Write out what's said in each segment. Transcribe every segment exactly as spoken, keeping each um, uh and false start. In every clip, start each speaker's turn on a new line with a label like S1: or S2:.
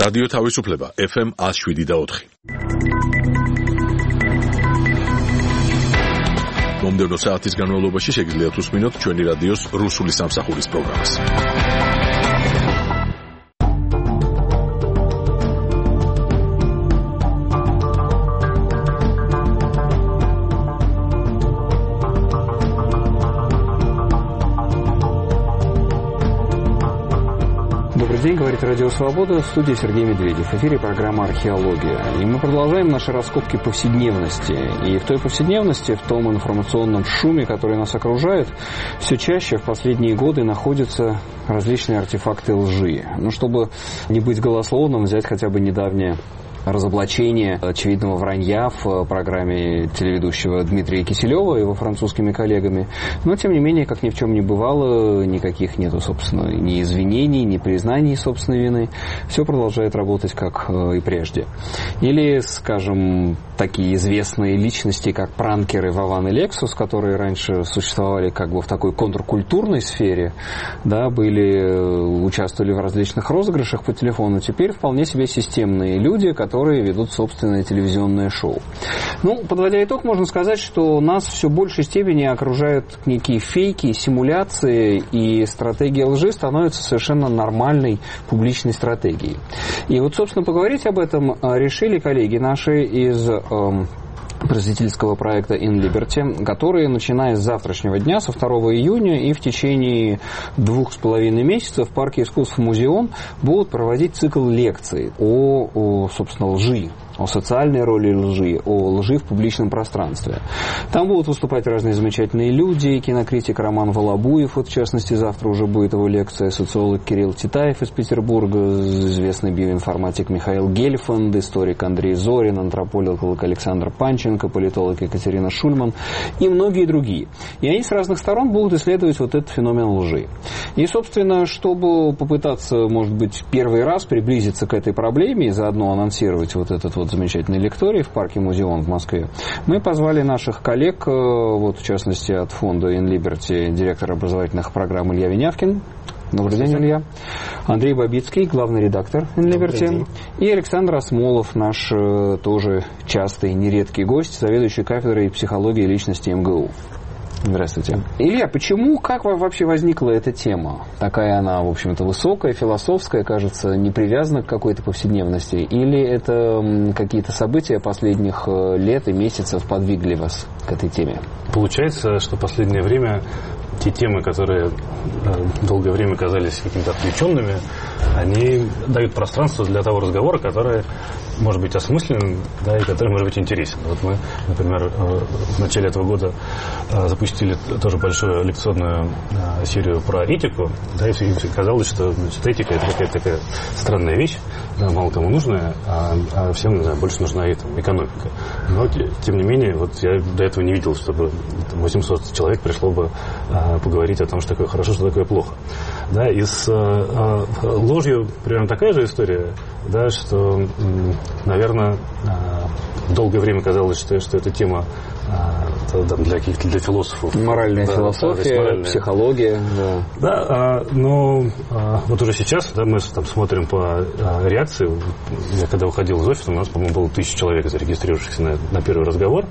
S1: რადიო თავისუფლება ეფ ემ one oh seven და four. მომდევნო საათის განმავლობაში შეგიძლიათ უსმინოთ ჩვენი რადიოს რუსული სამსახურის პროგრამას.
S2: День, говорит Радио Свобода, в студии Сергей Медведев. В эфире программа «Археология». И мы продолжаем наши раскопки повседневности. И в той повседневности, в том информационном шуме, который нас окружает, все чаще в последние годы находятся различные артефакты лжи. Ну, чтобы не быть голословным, взять хотя бы недавнее разоблачение очевидного вранья в программе телеведущего Дмитрия Киселева и его французскими коллегами. Но, тем не менее, как ни в чем не бывало, никаких нету, собственно, ни извинений, ни признаний собственной вины. Все продолжает работать, как и прежде. Или, скажем, такие известные личности, как пранкеры Вован и Лексус, которые раньше существовали как бы в такой контркультурной сфере, да, были, участвовали в различных розыгрышах по телефону. Теперь вполне себе системные люди, которые которые ведут собственное телевизионное шоу. Ну, подводя итог, можно сказать, что нас все в большей степени окружают некие фейки, симуляции, и стратегия лжи становится совершенно нормальной публичной стратегией. И вот, собственно, поговорить об этом решили коллеги наши из эм, просветительского проекта In Liberty, которые, начиная с завтрашнего дня, со второго июня и в течение двух с половиной месяцев в Парке искусств «Музеон» будут проводить цикл лекций о, о собственно, лжи, о социальной роли лжи, о лжи в публичном пространстве. Там будут выступать разные замечательные люди, кинокритик Роман Волобуев, вот в частности завтра уже будет его лекция, социолог Кирилл Титаев из Петербурга, известный биоинформатик Михаил Гельфанд, историк Андрей Зорин, антрополог Александр Панченко, политолог Екатерина Шульман и многие другие. И они с разных сторон будут исследовать вот этот феномен лжи. И, собственно, чтобы попытаться, может быть, первый раз приблизиться к этой проблеме и заодно анонсировать вот этот вот замечательной лектории в парке «Музеон» в Москве, мы позвали наших коллег, вот в частности от фонда In Liberty, директор образовательных программ Илья Винявкин. Добрый день, Илья. Андрей Бабицкий, главный редактор In Liberty. И Александр Осмолов, наш тоже частый, нередкий гость, заведующий кафедрой психологии личности эм гэ у. Здравствуйте. Илья, почему, как вообще возникла эта тема? Такая она, в общем-то, высокая, философская, кажется, не привязана к какой-то повседневности? Или это какие-то события последних лет и месяцев подвигли вас к этой теме?
S3: Получается, что в последнее время те темы, которые долгое время казались какими-то отвлеченными, они дают пространство для того разговора, который может быть осмысленным, да, и который может быть интересен. Вот мы, например, в начале этого года запустили тоже большую лекционную серию про этику, да, и казалось, что, значит, этика — это какая-то такая странная вещь, да, мало кому нужная, а, а всем, не знаю, больше нужна и, там, экономика. Но, тем не менее, вот я до этого не видел, чтобы восемьсот человек пришло бы а, поговорить о том, что такое хорошо, что такое плохо. Да, и с а, а, ложью примерно такая же история, да, что, наверное, долгое время казалось, что, что эта тема для каких-то для философов.
S2: Моральная
S3: да,
S2: философия, да, моральная. Психология. Да,
S3: да, но вот уже сейчас, да, мы там смотрим по реакции. Я когда уходил из офиса, у нас, по-моему, было тысяча человек, зарегистрировавшихся на, на первый разговор.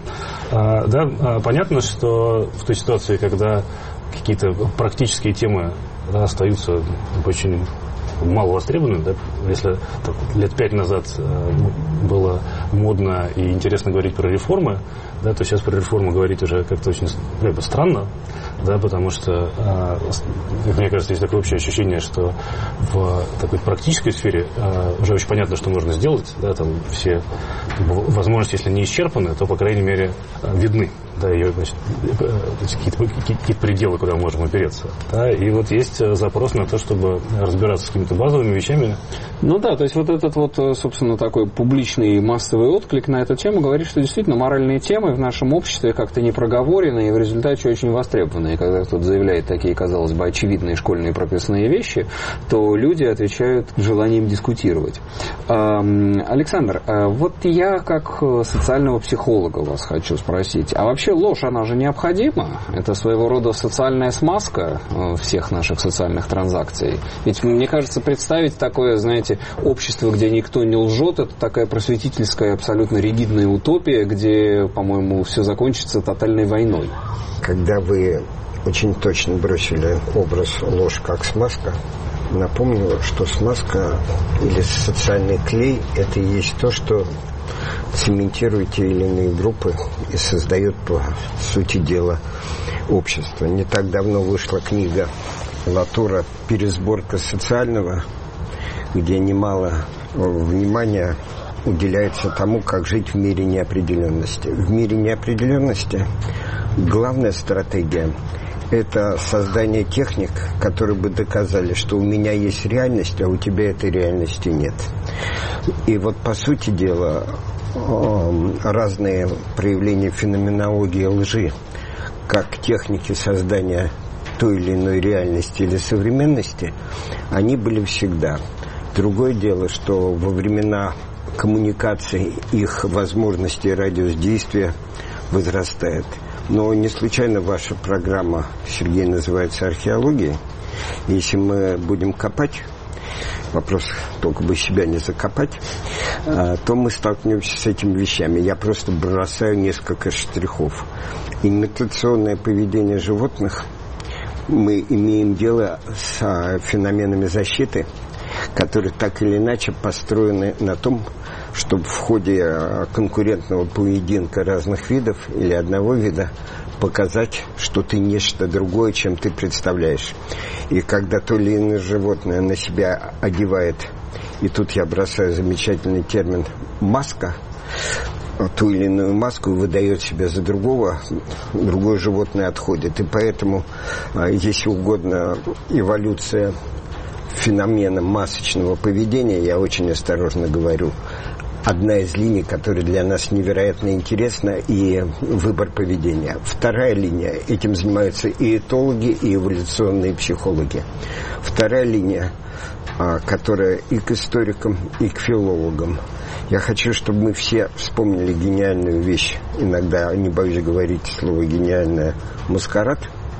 S3: Да, понятно, что в той ситуации, когда какие-то практические темы, да, остаются очень мало востребованы, да, если так, лет пять назад э, было модно и интересно говорить про реформы, да, то сейчас про реформу говорить уже как-то очень как бы странно, да, потому что, э, мне кажется, есть такое общее ощущение, что в такой практической сфере э, уже очень понятно, что можно сделать, да, там все возможности, если не исчерпаны, то, по крайней мере, видны. Да, ее, значит, какие-то, какие-то пределы, куда мы можем опереться. Да, и вот есть запрос на то, чтобы разбираться с какими-то базовыми вещами.
S2: Ну да, то есть вот этот вот, собственно, такой публичный массовый отклик на эту тему говорит, что действительно моральные темы в нашем обществе как-то не проговорены и в результате очень востребованы. И когда кто-то заявляет такие, казалось бы, очевидные школьные прописные вещи, то люди отвечают желанием дискутировать. Александр, вот я как социального психолога вас хочу спросить, а вообще вообще ложь, она же необходима. Это своего рода социальная смазка всех наших социальных транзакций. Ведь, мне кажется, представить такое, знаете, общество, где никто не лжет, это такая просветительская, абсолютно ригидная утопия, где, по-моему, все закончится тотальной войной.
S4: Когда вы очень точно бросили образ ложь как смазка, напомню, что смазка или социальный клей – это и есть то, что цементирует те или иные группы и создает, по сути дела, общество. Не так давно вышла книга Латура «Пересборка социального», где немало внимания уделяется тому, как жить в мире неопределенности. В мире неопределенности главная стратегия – это создание техник, которые бы доказали, что у меня есть реальность, а у тебя этой реальности нет. И вот, по сути дела, разные проявления феноменологии лжи, как техники создания той или иной реальности или современности, они были всегда. Другое дело, что во времена коммуникации их возможности и радиус действия возрастает. Но не случайно ваша программа, Сергей, называется «Археология». Если мы будем копать, вопрос только бы себя не закопать, то мы столкнемся с этими вещами. Я просто бросаю несколько штрихов. Имитационное поведение животных, мы имеем дело с феноменами защиты, которые так или иначе построены на том, чтобы в ходе конкурентного поединка разных видов или одного вида показать, что ты нечто другое, чем ты представляешь. И когда то или иное животное на себя одевает, и тут я бросаю замечательный термин «маска», ту или иную маску и выдает себя за другого, другое животное отходит. И поэтому, если угодно, эволюция феномена масочного поведения, я очень осторожно говорю, одна из линий, которая для нас невероятно интересна, и выбор поведения. Вторая линия, этим занимаются и этологи, и эволюционные психологи. Вторая линия, которая и к историкам, и к филологам. Я хочу, чтобы мы все вспомнили гениальную вещь, иногда не боюсь говорить слово «гениальное», маскарад.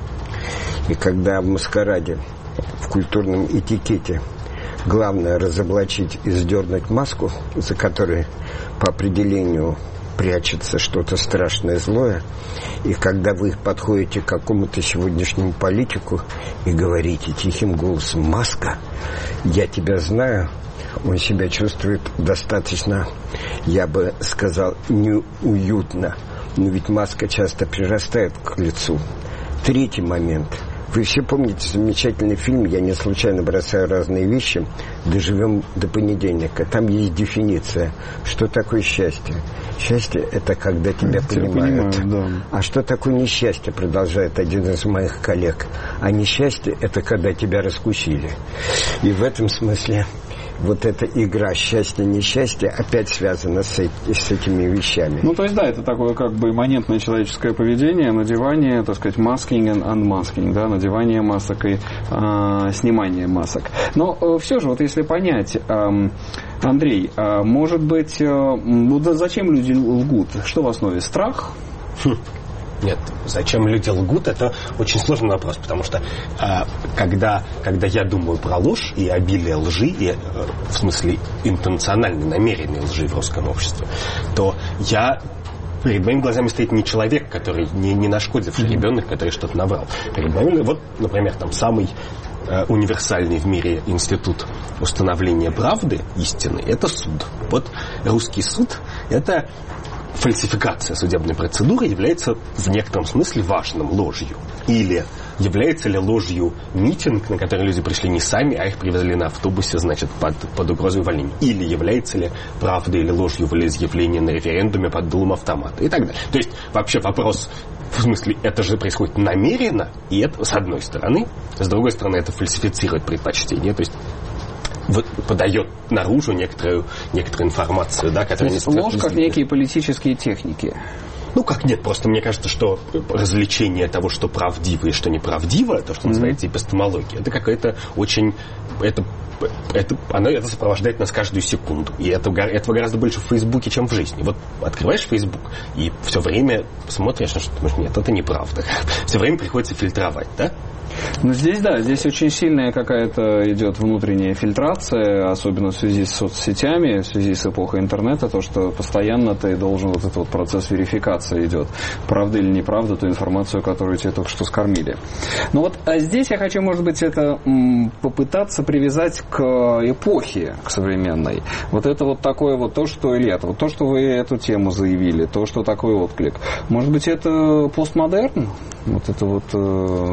S4: И когда в маскараде, в культурном этикете, главное разоблачить и сдернуть маску, за которой по определению прячется что-то страшное, злое, и когда вы подходите к какому-то сегодняшнему политику и говорите тихим голосом «маска, я тебя знаю», он себя чувствует достаточно, я бы сказал, неуютно. Но ведь маска часто прирастает к лицу. Третий момент. Вы все помните замечательный фильм, я не случайно бросаю разные вещи, «Доживем до понедельника». Там есть дефиниция, что такое счастье. Счастье – это когда тебя я понимают. Понимаю, да. А что такое несчастье, продолжает один из моих коллег. А несчастье – это когда тебя раскусили. И в этом смысле вот эта игра счастье-несчастье опять связана с, с этими вещами.
S2: Ну, то есть, да, это такое как бы имманентное человеческое поведение, надевание, так сказать, masking and unmasking, да, надевание масок и э, снимание масок. Но э, все же, вот если понять, э, Андрей, э, может быть, э, ну, да зачем люди лгут? Что в основе? Страх?
S5: Хм. Нет, зачем люди лгут, это очень сложный вопрос, потому что э, когда, когда я думаю про ложь и обилие лжи, и, э, в смысле интенциональной, намеренной лжи в русском обществе, то я... Перед моими глазами стоит не человек, который не, не нашкодивший ребенок, который что-то наврал. Перед моими, вот, например, там самый э, универсальный в мире институт установления правды, истины, это суд. Вот русский суд – это фальсификация судебной процедуры является в некотором смысле важным ложью. Или является ли ложью митинг, на который люди пришли не сами, а их привезли на автобусе, значит, под, под угрозой увольнения. Или является ли правдой или ложью волеизъявление на референдуме под дулом автомата и так далее. То есть вообще вопрос, в смысле, это же происходит намеренно, и это с одной стороны, с другой стороны, это фальсифицирует предпочтение, то есть вот подает наружу некоторую, некоторую информацию, да, которая
S2: не ложь как некие политические техники.
S5: Ну, как нет, просто мне кажется, что развлечение того, что правдиво и что неправдиво, то, что называется эпистемология, это какая-то очень... Это, это, оно, это сопровождает нас каждую секунду. И это, этого гораздо больше в Фейсбуке, чем в жизни. Вот открываешь Фейсбук и все время смотришь, что думаешь, нет, это неправда. Все время приходится фильтровать, да?
S2: Ну, здесь, да, здесь очень сильная какая-то идет внутренняя фильтрация, особенно в связи с соцсетями, в связи с эпохой интернета, то, что постоянно ты должен, вот этот вот процесс верификации идет, правда или неправда ту информацию, которую тебе только что скормили. Но вот а здесь я хочу, может быть, это м, попытаться привязать к эпохе, к современной. Вот это вот такое вот то, что, Илья, вот то, что вы эту тему заявили, то, что такой отклик. Может быть, это постмодерн? Вот это вот э,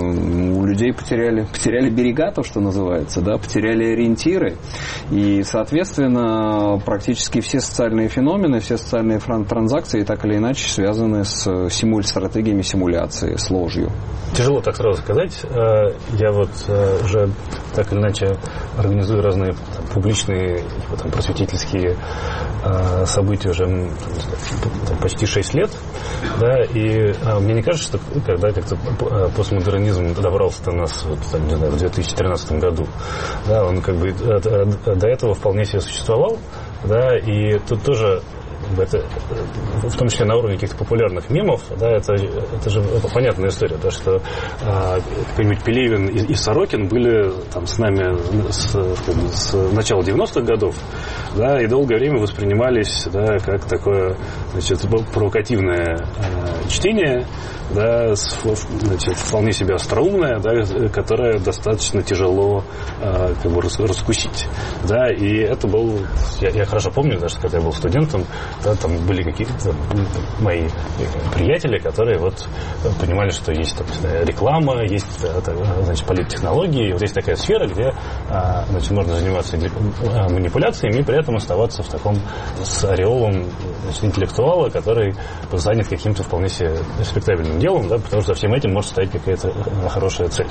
S2: у людей потеряли, потеряли берега, то, что называется, да, потеряли ориентиры. И, соответственно, практически все социальные феномены, все социальные транзакции так или иначе связаны с симуль, стратегиями симуляции, с ложью.
S3: Тяжело так сразу сказать. Я вот уже так или иначе организую разные там, публичные, там, просветительские события уже там, почти шесть лет. Да, и мне не кажется, что когда как-то постмодернизм добрался до нас вот, там, не знаю, в две тысячи тринадцатом году, да, он как бы до этого вполне себе существовал, да, и тут тоже это, в том числе на уровне каких-то популярных мемов, да, это, это же понятная история, да, что а, какой-нибудь Пелевин и, и Сорокин были там с нами с, с начала девяностых годов, да, и долгое время воспринимались, да, как такое, значит, провокативное а, чтение, да, с, значит, вполне себе остроумное, да, которое достаточно тяжело а, как бы раскусить, да, и это был, я, я хорошо помню, даже когда я был студентом, да, там были какие-то мои приятели, которые вот понимали, что есть там, реклама, есть, значит, политтехнологии, вот есть такая сфера, где, значит, можно заниматься манипуляциями и при этом оставаться в таком с ореолом, значит, интеллектуала, который занят каким-то вполне себе респектабельным делом, да, потому что за всем этим может стоять какая-то хорошая цель.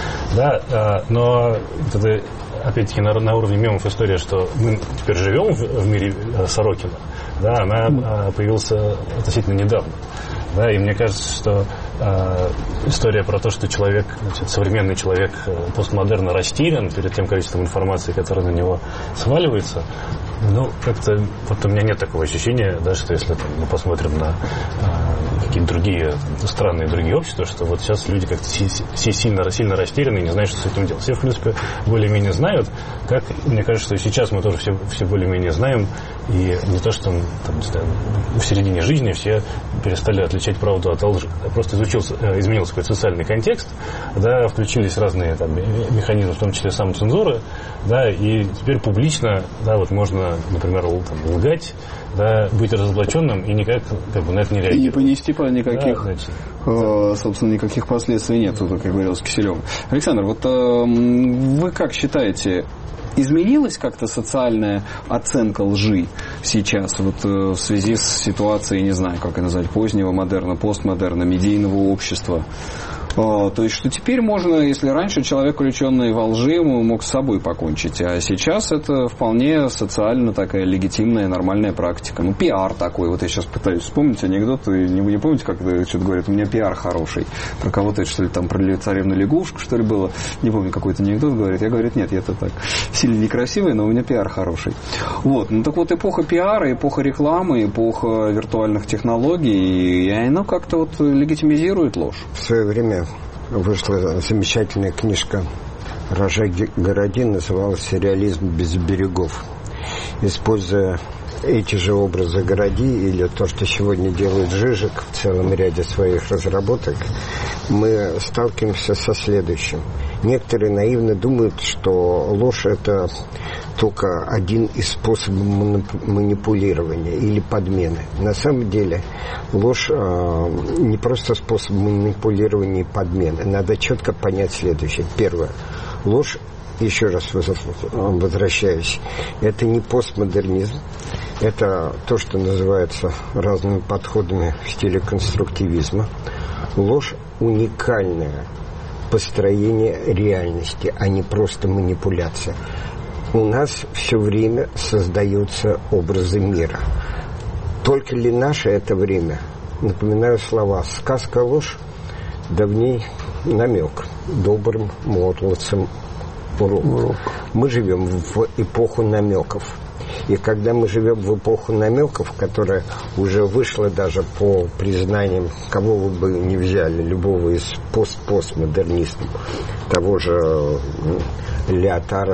S3: Да, но это, опять-таки, на, на уровне мемов история, что мы теперь живем в, в мире Сорокина, да, она появилась относительно недавно. Да, и мне кажется, что э, история про то, что человек, значит, современный человек постмодерна растерян перед тем количеством информации, которая на него сваливается, ну, как-то вот у меня нет такого ощущения, да, что если там, мы посмотрим на э, какие-то другие там, страны и другие общества, что вот сейчас люди как-то все сильно, сильно растеряны и не знают, что с этим делать. Все, в принципе, более-менее знают, как, мне кажется, что сейчас мы тоже все, все более-менее знаем, и не то, что там, не знаю, в середине жизни все перестали отличать правду от лжи. Да, просто изучился, изменился какой-то социальный контекст, да, включились разные там, механизмы, в том числе самоцензуры, да, и теперь публично, да, вот можно, например, там, лгать, да, быть разоблаченным и никак как бы, на это не реагировать.
S2: И не понести по никаких,
S3: да, значит,
S2: э, собственно, никаких последствий нет, как говорил с Киселевым. Александр, вот э, вы как считаете, изменилась как-то социальная оценка лжи сейчас вот, э, в связи с ситуацией, не знаю, как это назвать, позднего модерна, постмодерна, медийного общества? О, то есть, что теперь можно, если раньше человек, увлеченный во лжи, мог с собой покончить, а сейчас это вполне социально такая легитимная, нормальная практика. Ну, пиар такой. Вот я сейчас пытаюсь вспомнить анекдот, и не, не помните, как это что-то говорят, у меня пиар хороший. Про кого-то, что ли, там, про царевну лягушку, что ли, было. Не помню, какой-то анекдот говорит. Я говорю, нет, это так сильно некрасивый, но у меня пиар хороший. Вот. Ну, так вот, эпоха пиара, эпоха рекламы, эпоха виртуальных технологий, и оно как-то вот легитимизирует ложь.
S4: В свое время вышла замечательная книжка Рожа Городи, называлась «Сериализм без берегов». Используя эти же образы Городи или то, что сегодня делает Жижик в целом ряде своих разработок, мы сталкиваемся со следующим. Некоторые наивно думают, что ложь – это только один из способов манипулирования или подмены. На самом деле ложь э, не просто способ манипулирования и подмены. Надо четко понять следующее. Первое. Ложь, еще раз возвращаюсь, это не постмодернизм. Это то, что называется разными подходами в стиле конструктивизма. Ложь уникальное построение реальности, а не просто манипуляция. У нас все время создаются образы мира. Только ли наше это время? напоминаю слова «сказка ложь, давней намек, добрым молодцам урок». урок. Мы живем в эпоху намеков. И когда мы живем в эпоху намеков, которая уже вышла даже по признаниям, кого вы бы не взяли, любого из пост-постмодернистов, того же Леотара,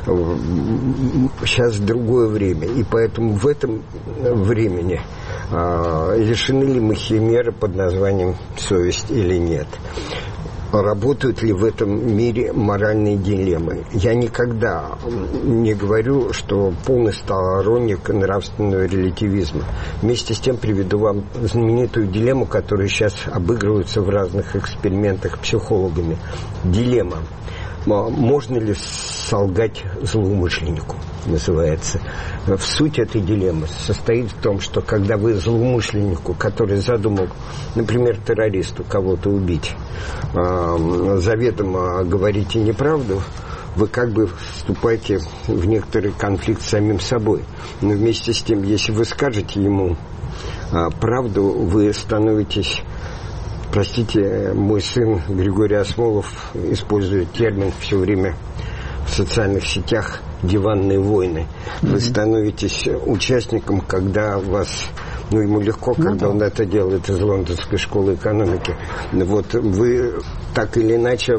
S4: сейчас другое время. И поэтому в этом времени э, лишены ли мы химеры под названием совесть или нет? Работают ли в этом мире моральные дилеммы? Я никогда не говорю, что полный сторонник нравственного релятивизма. Вместе с тем приведу вам знаменитую дилемму, которая сейчас обыгрывается в разных экспериментах психологами. Дилемма. Можно ли солгать злоумышленнику, называется. В суть этой дилеммы состоит в том, что когда вы злоумышленнику, который задумал, например, террористу кого-то убить, заведомо говорите неправду, вы как бы вступаете в некоторый конфликт с самим собой. Но вместе с тем, если вы скажете ему правду, вы становитесь... Простите, мой сын Григорий Осмолов использует термин все время в социальных сетях «диванные войны». Вы mm-hmm. становитесь участником, когда вас... Ну, ему легко, ну, когда да. он это делает из лондонской школы экономики. Вот вы так или иначе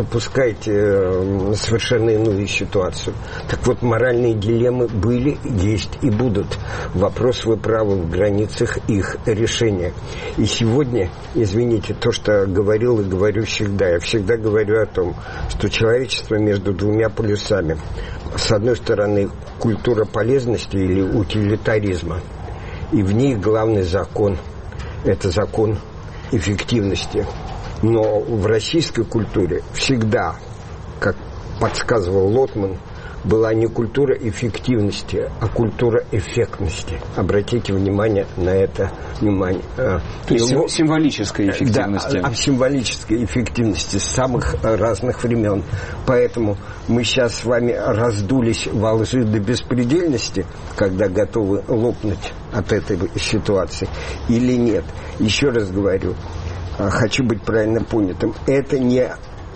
S4: запускаете совершенно иную ситуацию. Так вот, моральные дилеммы были, есть и будут. Вопрос, вы правы, в границах их решения. И сегодня, извините, то, что говорил и говорю всегда, я всегда говорю о том, что человечество между двумя полюсами. С одной стороны, культура полезности или утилитаризма. И в ней главный закон – это закон эффективности. Но в российской культуре всегда, как подсказывал Лотман, была не культура эффективности, а культура эффектности. Обратите внимание на это внимание.
S2: То есть Его... символической эффективности.
S4: Да, о символической эффективности с самых разных времен. Поэтому мы сейчас с вами раздулись во лжи до беспредельности, когда готовы лопнуть от этой ситуации, или нет. Еще раз говорю, хочу быть правильно понятым, это не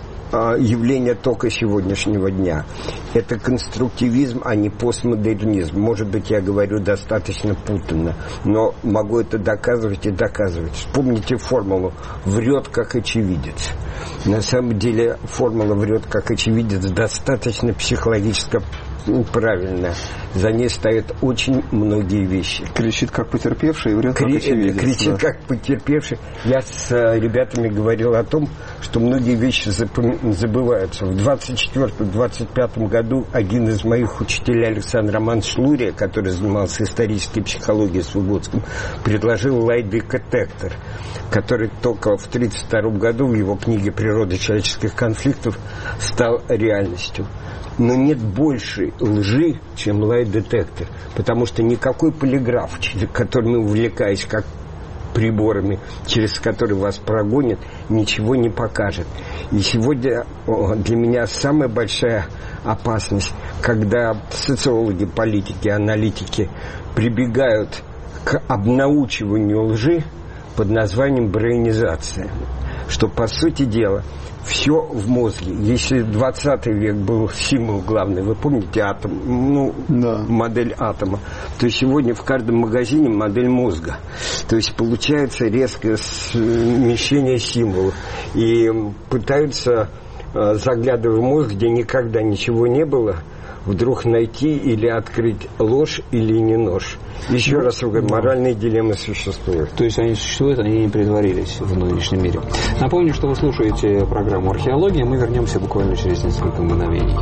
S4: явление только сегодняшнего дня. Это конструктивизм, а не постмодернизм. Может быть, я говорю достаточно путанно, но могу это доказывать и доказывать. Вспомните формулу «врет как очевидец». На самом деле формула «врет как очевидец» достаточно психологически правильная. За ней стоят очень многие вещи.
S2: Кричит как потерпевший и врет
S4: Кри-
S2: как очевидец.
S4: Кричит
S2: да.
S4: как потерпевший. Я с ребятами говорил о том, что многие вещи запом- забываются. В двадцать четвёртом - двадцать пятом году один из моих учителей, Александр Романович Лурия, который занимался исторической психологией с Выгодским, предложил лай-детектор, который только в тридцать втором году в его книге «Природа человеческих конфликтов» стал реальностью. Но нет большей лжи, чем лай-детектор. Потому что никакой полиграф, которым увлекаясь как приборами, через который вас прогонят, ничего не покажет. И сегодня для меня самая большая опасность, когда социологи, политики, аналитики прибегают к обнаучиванию лжи под названием брейнизация. Что, по сути дела, все в мозге. Если двадцатый век был символ главный, вы помните атом, ну, да. модель атома, то сегодня в каждом магазине модель мозга. То есть получается резкое смещение символов. И пытаются, заглядывая в мозг, где никогда ничего не было, вдруг найти или открыть ложь или не ложь. Еще ну, раз говорю, моральные дилеммы существуют.
S2: То есть они существуют, они не притворились в нынешнем мире. Напомню, что вы слушаете программу «Археология». Мы вернемся буквально через несколько мгновений.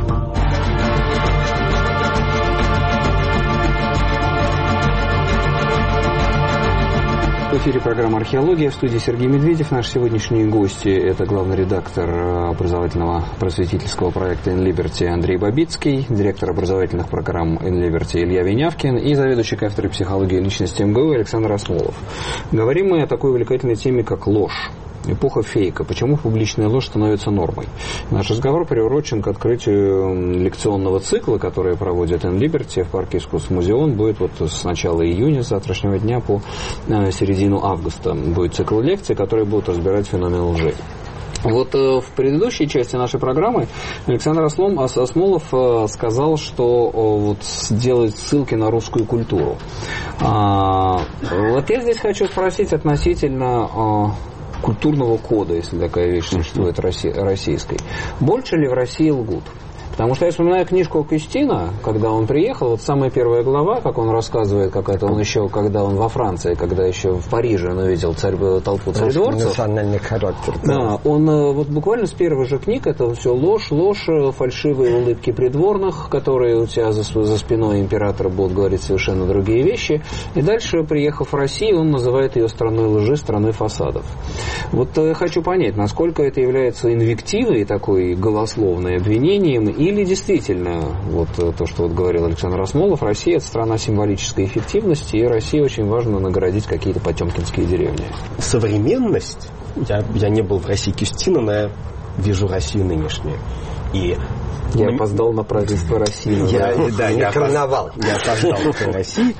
S2: В эфире программа «Археология», в студии Сергей Медведев. Наши сегодняшние гости – это главный редактор образовательного просветительского проекта «Ин-Либерти» Андрей Бабицкий, директор образовательных программ «Ин-Либерти» Илья Винявкин и заведующий кафедрой психологии личности эм гэ у Александр Осмолов. Говорим мы о такой увлекательной теме, как ложь. эпоха фейка. Почему публичная ложь становится нормой? Наш разговор приурочен к открытию лекционного цикла, который проводит эн Liberty в парке искусств Музеон. Будет вот с начала июня, с завтрашнего дня по середину августа. Будет цикл лекций, которые будут разбирать феномен лжи. Вот э, в предыдущей части нашей программы Александр Ослом, Осмолов э, сказал, что э, вот делает ссылки на русскую культуру. А, вот я здесь хочу спросить относительно э, культурного кода, если такая вещь существует, россий, российской. Больше ли в России лгут? Потому что я вспоминаю книжку Кюстина, когда он приехал, вот самая первая глава, как он рассказывает, как это он еще, когда он во Франции, когда еще в Париже он увидел царь, толпу царедворцев.
S4: Национальный характер.
S2: Да, он вот буквально с первых же книг, это все ложь, ложь, фальшивые улыбки придворных, которые у тебя за, за спиной императора будут говорить совершенно другие вещи. И дальше, приехав в Россию, он называет ее страной лжи, страной фасадов. Вот я хочу понять, насколько это является инвективой, такой голословной обвинением, или действительно, вот то, что вот говорил Александр Осмолов, Россия – это страна символической эффективности, и России очень важно наградить какие-то потемкинские деревни.
S5: Современность, я, я не был в России Кюстина, но я вижу Россию нынешнюю. И
S2: я
S5: мы...
S2: опоздал на празднество России.
S4: Я, да, да,
S5: я
S4: карнавал.
S5: Я опоздал к России.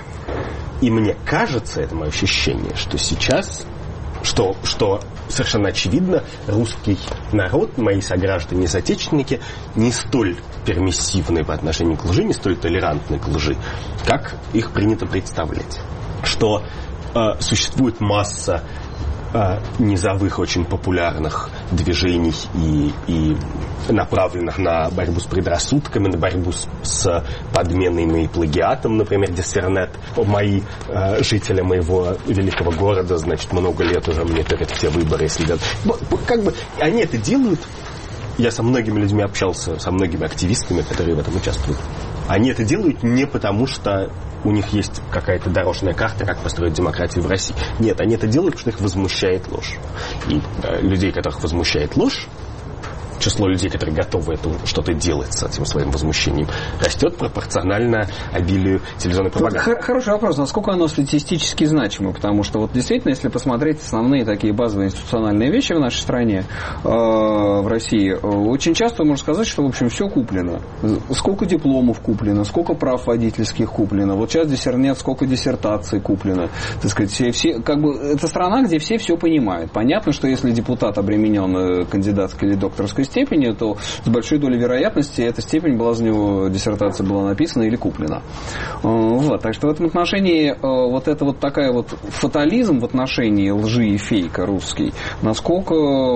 S5: И мне кажется, это мое ощущение, что сейчас, что, что совершенно очевидно, русский народ, мои сограждане и соотечественники, не столь пермиссивны по отношению к лжи, не столь толерантны к лжи, как их принято представлять. Что э, существует масса э, низовых, очень популярных движений и, и направленных на борьбу с предрассудками, на борьбу с, с подменой и плагиатом, например, Диссернет. Мои э, жители моего великого города, значит, много лет уже мне перед все выборы следят. Как бы они это делают. Я со многими людьми общался, со многими активистами, которые в этом участвуют. Они это делают не потому, что у них есть какая-то дорожная карта, как построить демократию в России. Нет, они это делают, потому что их возмущает ложь. И э, людей, которых возмущает ложь, число людей, которые готовы это, что-то делать с этим своим возмущением, растет пропорционально обилию телевизионной пропаганды.
S2: Хороший вопрос. Насколько оно статистически значимо? Потому что вот действительно, если посмотреть основные такие базовые институциональные вещи в нашей стране, э, в России, э, очень часто можно сказать, что, в общем, все куплено. Сколько дипломов куплено, сколько прав водительских куплено. Вот сейчас Диссернет, сколько диссертаций куплено. Так сказать, все, все, как бы, это страна, где все все понимают. Понятно, что если депутат обременен кандидатской или докторской степени, то с большой долей вероятности эта степень была за него, диссертация была написана или куплена. Вот. Так что в этом отношении вот это вот такая вот фатализм в отношении лжи и фейка русский, насколько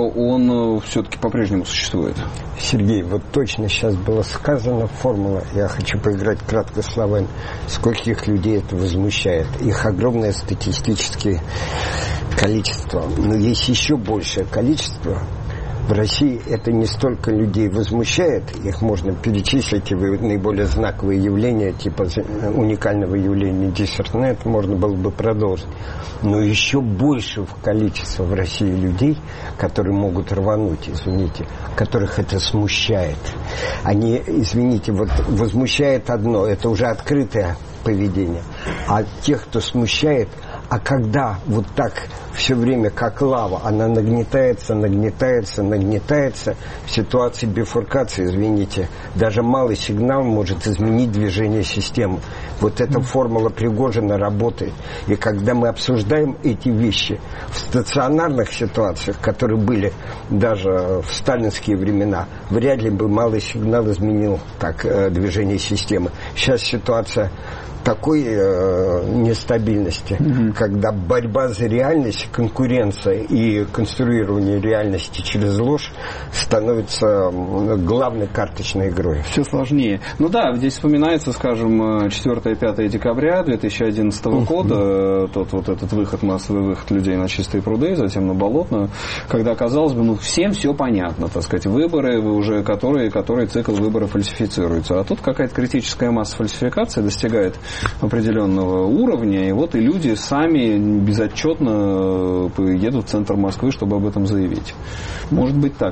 S2: он все-таки по-прежнему существует?
S4: Сергей, вот точно сейчас было сказано формула, я хочу поиграть кратко словами, скольких людей это возмущает. Их огромное статистическое количество, но есть еще большее количество. В России это не столько людей возмущает, их можно перечислить, и наиболее знаковые явления, типа уникального явления Диссернет, можно было бы продолжить. Но еще больше количество в России людей, которые могут рвануть, извините, которых это смущает. Они, извините, вот возмущает одно, это уже открытое поведение. А тех, кто смущает, а когда вот так все время, как лава, она нагнетается, нагнетается, нагнетается, в ситуации бифуркации, извините, даже малый сигнал может изменить движение системы. Вот эта формула Пригожина работает. И когда мы обсуждаем эти вещи в стационарных ситуациях, которые были даже в сталинские времена, вряд ли бы малый сигнал изменил так движение системы. Сейчас ситуация такой э, нестабильности, mm-hmm. когда борьба за реальность, конкуренция и конструирование реальности через ложь становится главной карточной игрой.
S2: Все сложнее. Ну да, здесь вспоминается, скажем, четвёртое-пятое декабря две тысячи одиннадцатого года, mm-hmm. тот вот этот выход, массовый выход людей на Чистые пруды, затем на Болотную, когда, казалось бы, ну всем все понятно, так сказать, выборы уже, которые, которые цикл выборов фальсифицируется. А тут какая-то критическая масса фальсификации достигает определенного уровня, и вот и люди сами безотчетно едут в центр Москвы, чтобы об этом заявить. Может быть так. Ну,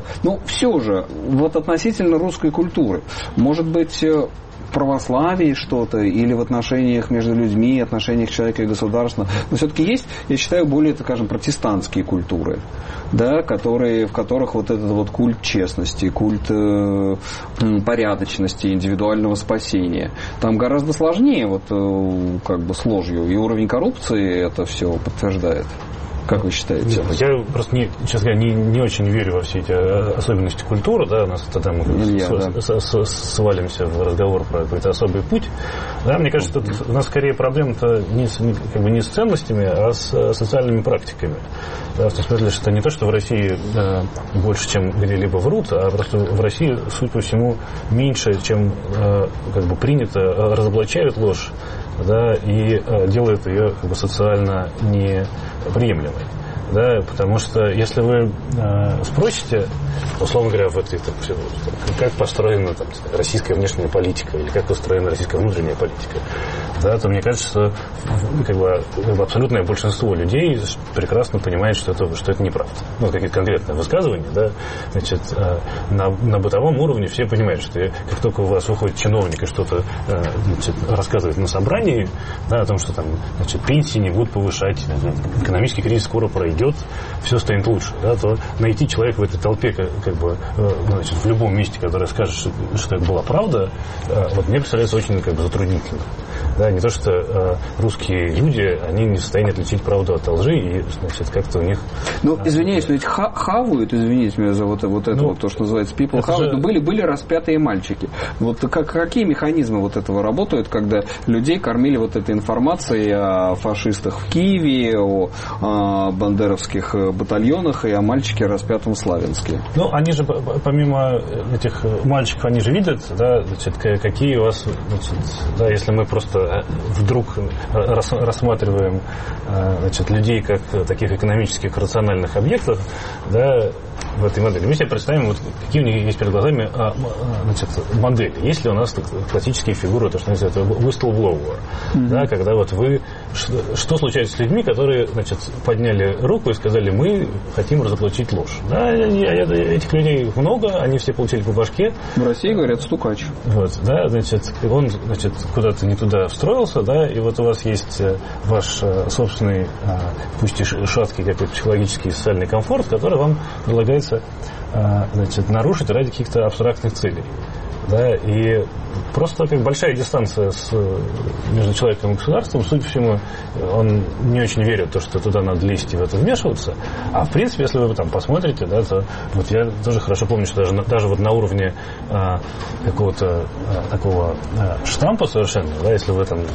S2: все же, вот относительно русской культуры, может быть, в православии что-то или в отношениях между людьми, отношениях человека и государства, но все-таки есть, я считаю, более, так скажем, протестантские культуры, да, которые, в которых вот этот вот культ честности, культ э, порядочности, индивидуального спасения. Там гораздо сложнее вот э, как бы с ложью, и уровень коррупции это все подтверждает. Как вы считаете?
S3: Я просто, не, честно говоря, не, не очень верю во все эти особенности культуры. Да, у нас тогда мы
S2: Я,
S3: с, да. с, с, свалимся в разговор про какой-то особый путь. Да, мне кажется, тут у нас скорее проблема-то не с, как бы не с ценностями, а с социальными практиками. Да, в том смысле, что не то, что в России да, больше, чем где-либо врут, а просто в России, судя по всему, меньше, чем как бы принято, разоблачают ложь, да, и делают ее как бы социально неприемлемой. Да, потому что если вы э, спросите, условно говоря, в этой, так, как построена там, российская внешняя политика или как устроена российская внутренняя политика, да, то мне кажется, что как бы, абсолютное большинство людей прекрасно понимает, что это, что это неправда. Ну, какие-то конкретные высказывания, да, значит, э, на, на бытовом уровне все понимают, что как только у вас выходит чиновник и что-то э, значит, рассказывает на собрании, да, о том, что там, значит, пенсии не будут повышать, экономический кризис скоро пройдет, все станет лучше, да, то найти человека в этой толпе, как, как бы, значит, в любом месте, который скажет, что, что это была правда, вот мне представляется очень как бы затруднительно. Да, не то, что э, русские люди, они не в состоянии отличить правду от лжи, и, значит, как-то у них...
S2: Ну, извиняюсь, но ведь ха- хавают, извините меня за вот, вот это ну, вот, то, что называется people хавают, же... но были, были распятые мальчики. Вот как, какие механизмы вот этого работают, когда людей кормили вот этой информацией о фашистах в Киеве, о, о бандеровских батальонах и о мальчике распятом в Славянске?
S3: Ну, они же, помимо этих мальчиков, они же видят, да, значит, какие у вас, значит, да, если мы просто вдруг рассматриваем, значит, людей как таких экономических рациональных объектов, да, в этой модели. Мы себе представим, вот, какие у них есть перед глазами значит, модели. Есть ли у нас классические фигуры, то, что называется whistleblower, mm-hmm. да, когда вот вы... Что, что случается с людьми, которые, значит, подняли руку и сказали, мы хотим разоблачить ложь. Да, этих людей много, они все получили по башке.
S2: В России говорят стукач.
S3: Вот, да, значит, он, значит, куда-то не туда встроился, да, и вот у вас есть ваш собственный, пусть и шаткий какой-то психологический и социальный комфорт, который вам предлагается, значит, нарушить ради каких-то абстрактных целей. Да, и просто как большая дистанция с, между человеком и государством, судя по всему, он не очень верит в то, что туда надо лезть и в это вмешиваться. А в принципе, если вы там посмотрите, да, то вот я тоже хорошо помню, что даже, даже вот на уровне а, какого-то а, такого а, штампа совершенно, да, если вы там,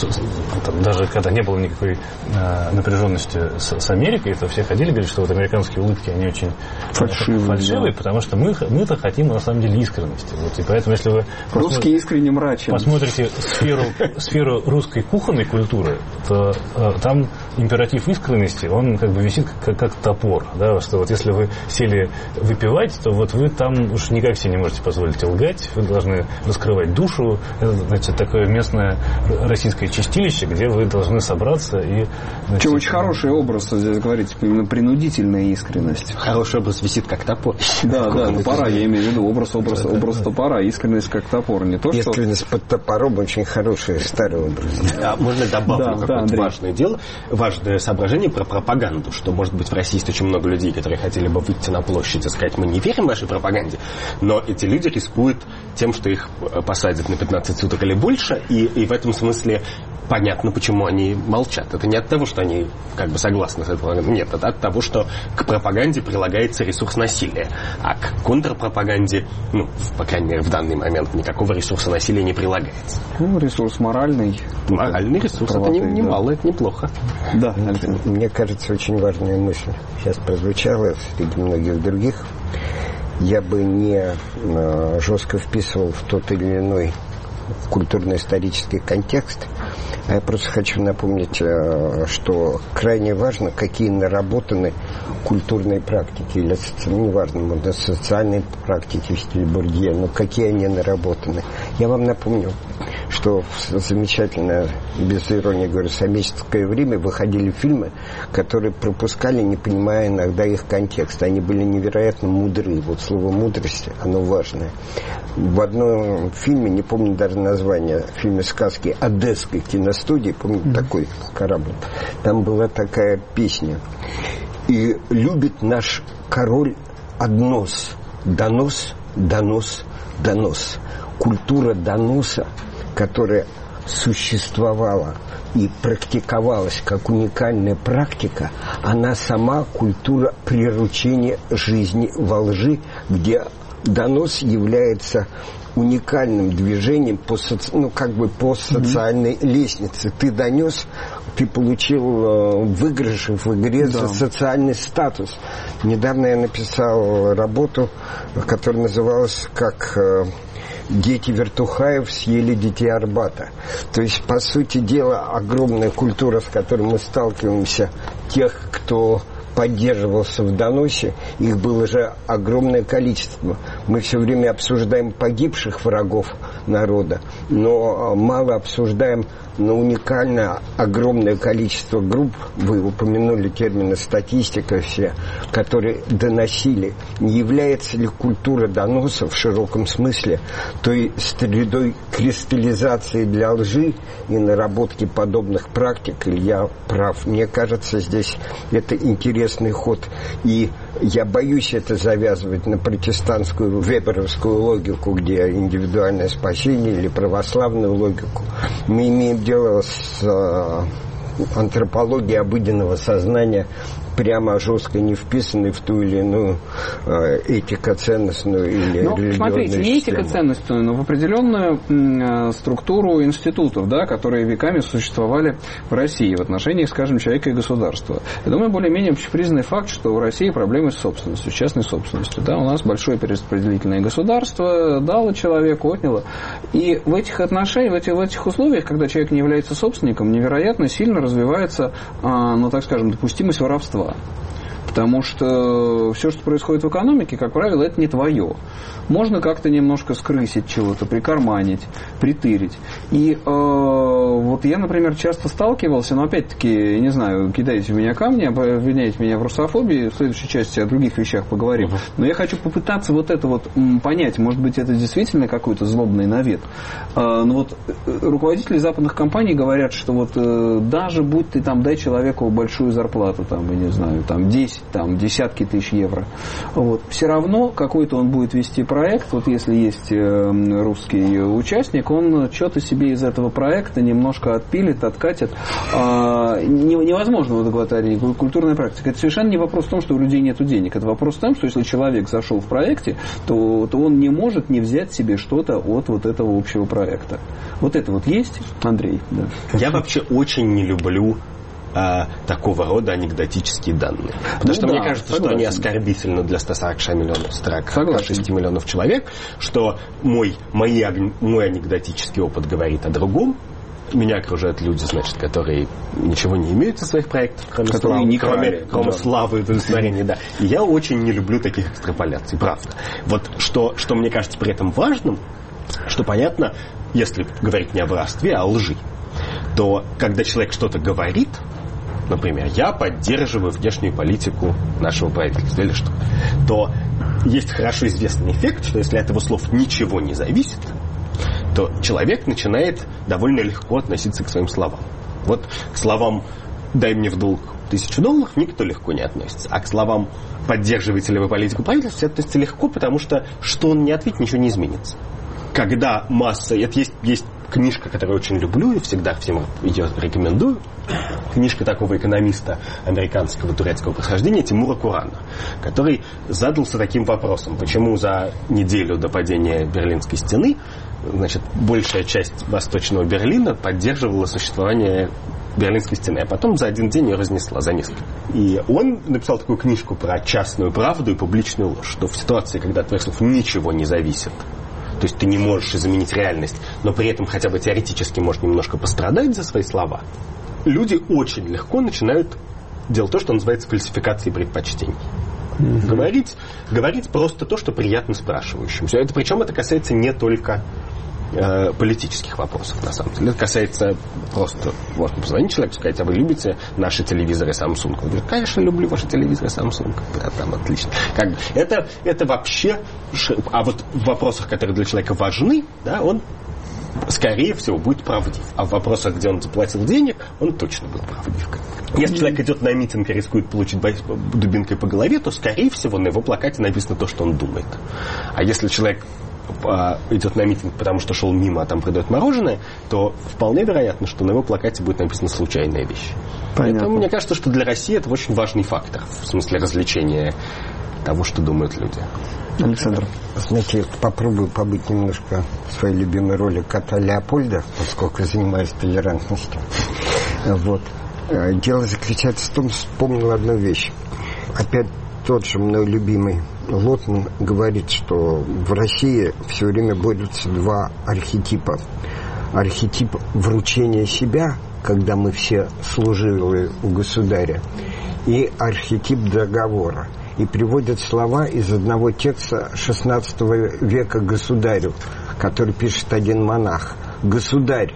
S3: там даже когда не было никакой а, напряженности с, с Америкой, то все ходили, говорили, что вот американские улыбки, они очень фальшивые, фальшивые да. Потому что мы, мы-то хотим на самом деле искренности. Вот, и поэтому, если вы
S2: русский искренне мрачен.
S3: Посмотрите сферу, сферу русской кухонной культуры, то э, там императив искренности, он как бы висит как, как топор, да, что вот если вы сели выпивать, то вот вы там уж никак себе не можете позволить лгать, вы должны раскрывать душу, это, значит, такое местное российское чистилище, где вы должны собраться и... Значит,
S2: Чем очень хороший образ здесь говорите, именно принудительная искренность.
S5: Хороший образ висит как топор.
S2: Да, да, топора, я имею в виду образ, образ, образ топора, искренность как топор, не то, что...
S4: Искренность под топором очень хороший старый образ.
S5: А можно добавить да, какое-то да, важное дело, важное соображение про пропаганду, что, может быть, в России есть очень много людей, которые хотели бы выйти на площадь и сказать, мы не верим вашей пропаганде, но эти люди рискуют тем, что их посадят на пятнадцать суток или больше, и, и в этом смысле понятно, почему они молчат. Это не от того, что они как бы согласны с этой пропагандой. Нет, это от того, что к пропаганде прилагается ресурс насилия. А к контрпропаганде, ну, по крайней мере, в данный момент никакого ресурса насилия не прилагается.
S2: Ну, ресурс моральный.
S5: Моральный ресурс. Правоты, это немало, да. Это неплохо.
S2: Да,
S4: мне кажется, очень важная мысль сейчас прозвучала среди многих других. Я бы не жестко вписывал в тот или иной культурно-исторический контекст. А я просто хочу напомнить, что крайне важно, какие наработаны культурные практики, или неважно, можно социальные практики в стиле Бордье, но какие они наработаны. Я вам напомню, что в замечательное, без иронии говорю, советское время выходили фильмы, которые пропускали, не понимая иногда их контекст. Они были невероятно мудры. Вот слово «мудрость», оно важное. В одном фильме, не помню даже название, в фильме «Сказки» Одесской киностудии, помню, mm-hmm. такой корабль, там была такая песня. «И любит наш король однос, донос, донос, донос». Культура доноса, которая существовала и практиковалась как уникальная практика, она сама культура приручения жизни во лжи, где донос является уникальным движением по, соци... ну, как бы по социальной mm-hmm. лестнице. Ты донес, ты получил э, выигрыш в игре да. за социальный статус. Недавно я написал работу, которая называлась как... Э, «Дети Вертухаев съели детей Арбата». То есть, по сути дела, огромная культура, с которой мы сталкиваемся, тех, кто поддерживался в доносе, их было же огромное количество. Мы все время обсуждаем погибших врагов народа, но мало обсуждаем на уникальное огромное количество групп, вы упомянули термины статистика все, которые доносили. Не является ли культура доноса в широком смысле той средой кристаллизации для лжи и наработки подобных практик? Или я прав? Мне кажется, здесь это интересный ход. И я боюсь это завязывать на протестантскую веберовскую логику, где индивидуальное спасение, или православную логику. Мы имеем дело с э, антропологией обыденного сознания, прямо жестко не вписанной в ту или иную э, этико-ценностную или
S2: ну,
S4: религиозную
S2: смотрите, не
S4: систему.
S2: этико-ценностную, но в определенную э, структуру институтов, да, которые веками существовали в России в отношении, скажем, человека и государства. Я думаю, более-менее общепризнанный факт, что в России проблемы с собственностью, с частной собственностью. Да, у нас большое перераспределительное государство дало человеку, отняло. И в этих отношениях, в этих, в этих условиях, когда человек не является собственником, невероятно сильно развивается, э, ну, так скажем, допустимость воровства. Потому что все, что происходит в экономике, как правило, это не твое. Можно как-то немножко скрысить чего-то, прикарманить, притырить. И э, вот я, например, часто сталкивался, но опять-таки, не знаю, кидаете в меня камни, обвиняете меня в русофобии, в следующей части о других вещах поговорим. Uh-huh. Но я хочу попытаться вот это вот м, понять, может быть, это действительно какой-то злобный навет. Э, но вот руководители западных компаний говорят, что вот э, даже будь ты там, дай человеку большую зарплату, там, я не знаю, там десять, там, десятки тысяч евро, вот, все равно какой-то он будет вести проект, вот если есть русский участник, он что-то себе из этого проекта немножко отпилит, откатит. А, невозможно вот говорить, культурная практика. Это совершенно не вопрос в том, что у людей нет денег. Это вопрос в том, что если человек зашел в проекте, то, то он не может не взять себе что-то от вот этого общего проекта. Вот это вот есть, Андрей? Да.
S5: Я вообще очень не люблю А, такого рода анекдотические данные. Потому ну, что да, мне кажется, согласен. Что они оскорбительны для ста сорока шести миллионов, сорока шести миллионов человек, что мой, мои, мой анекдотический опыт говорит о другом. Меня окружают люди, значит, которые ничего не имеют из своих проектов, кроме, славы, не кроме, кроме да. славы и удовлетворения. Да. И я очень не люблю таких экстраполяций, правда. Вот что, что мне кажется при этом важным, что понятно, если говорить не о воровстве, а о лжи, то когда человек что-то говорит, например, я поддерживаю внешнюю политику нашего правительства или что, то есть хорошо известный эффект, что если от его слов ничего не зависит, то человек начинает довольно легко относиться к своим словам. Вот к словам «дай мне в долг тысячу долларов» никто легко не относится. А к словам «поддерживаете ли вы политику правительства» все относятся легко, потому что что он не ответит, ничего не изменится. Когда масса... Это есть, есть книжка, которую я очень люблю и всегда всем ее рекомендую. Книжка такого экономиста американского турецкого происхождения Тимура Курана, который задался таким вопросом: почему за неделю до падения Берлинской стены, значит, большая часть восточного Берлина поддерживала существование Берлинской стены, а потом за один день ее разнесла, за несколько. И он написал такую книжку про частную правду и публичную ложь, что в ситуации, когда от твоих слов ничего не зависит, то есть ты не можешь изменить реальность, но при этом хотя бы теоретически можешь немножко пострадать за свои слова, люди очень легко начинают делать то, что называется фальсификацией предпочтений. Mm-hmm. Говорить, говорить просто то, что приятно спрашивающимся. Это, причем это касается не только э, политических вопросов, на самом деле. Это касается просто, можно позвонить человеку и сказать, а вы любите наши телевизоры Samsung? Он говорит, конечно, люблю ваши телевизоры Samsung. Да, там отлично. Как бы, это, это вообще... А вот в вопросах, которые для человека важны, да, он скорее всего будет правдив. А в вопросах, где он заплатил денег, он точно будет правдив. Если человек идет на митинг и рискует получить дубинкой по голове, то, скорее всего, на его плакате написано то, что он думает. А если человек а, идет на митинг, потому что шел мимо, а там продают мороженое, то вполне вероятно, что на его плакате будет написана случайная вещь. Понятно. Поэтому мне кажется, что для России это очень важный фактор в смысле развлечения того, что думают люди.
S4: Александр, знаете, попробую побыть немножко в своей любимой роли кота Леопольда, поскольку занимаюсь толерантностью. Вот. Дело заключается в том, вспомнил одну вещь. Опять тот же мной любимый Лотман говорит, что в России все время борются два архетипа. Архетип вручения себя, когда мы все служили у государя, и архетип договора. И приводят слова из одного текста шестнадцатого века государю, который пишет один монах. «Государь,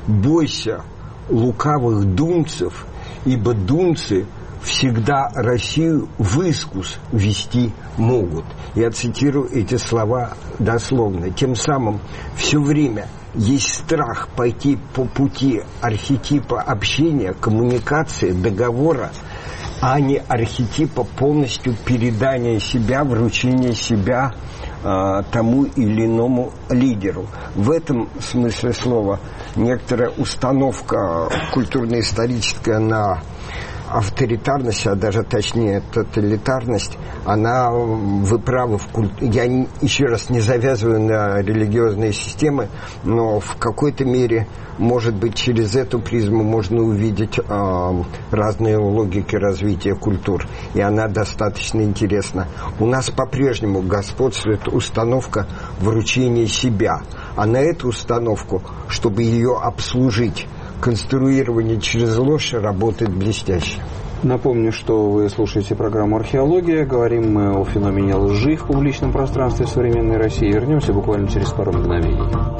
S4: бойся лукавых думцев, ибо думцы всегда Россию в искус вести могут». Я цитирую эти слова дословно. Тем самым все время есть страх пойти по пути архетипа общения, коммуникации, договора, а не архетипа полностью передания себя, вручения себя э, тому или иному лидеру. В этом смысле слова некоторая установка культурно-историческая на авторитарность, а даже точнее тоталитарность, она, вы правы, в куль... я не, еще раз не завязываю на религиозные системы, но в какой-то мере, может быть, через эту призму можно увидеть э, разные логики развития культур, и она достаточно интересна. У нас по-прежнему господствует установка вручения себя, а на эту установку, чтобы ее обслужить, конструирование через ложь работает блестяще.
S2: Напомню, что вы слушаете программу «Археология». Говорим мы о феномене лжи в публичном пространстве современной России. Вернемся буквально через пару мгновений.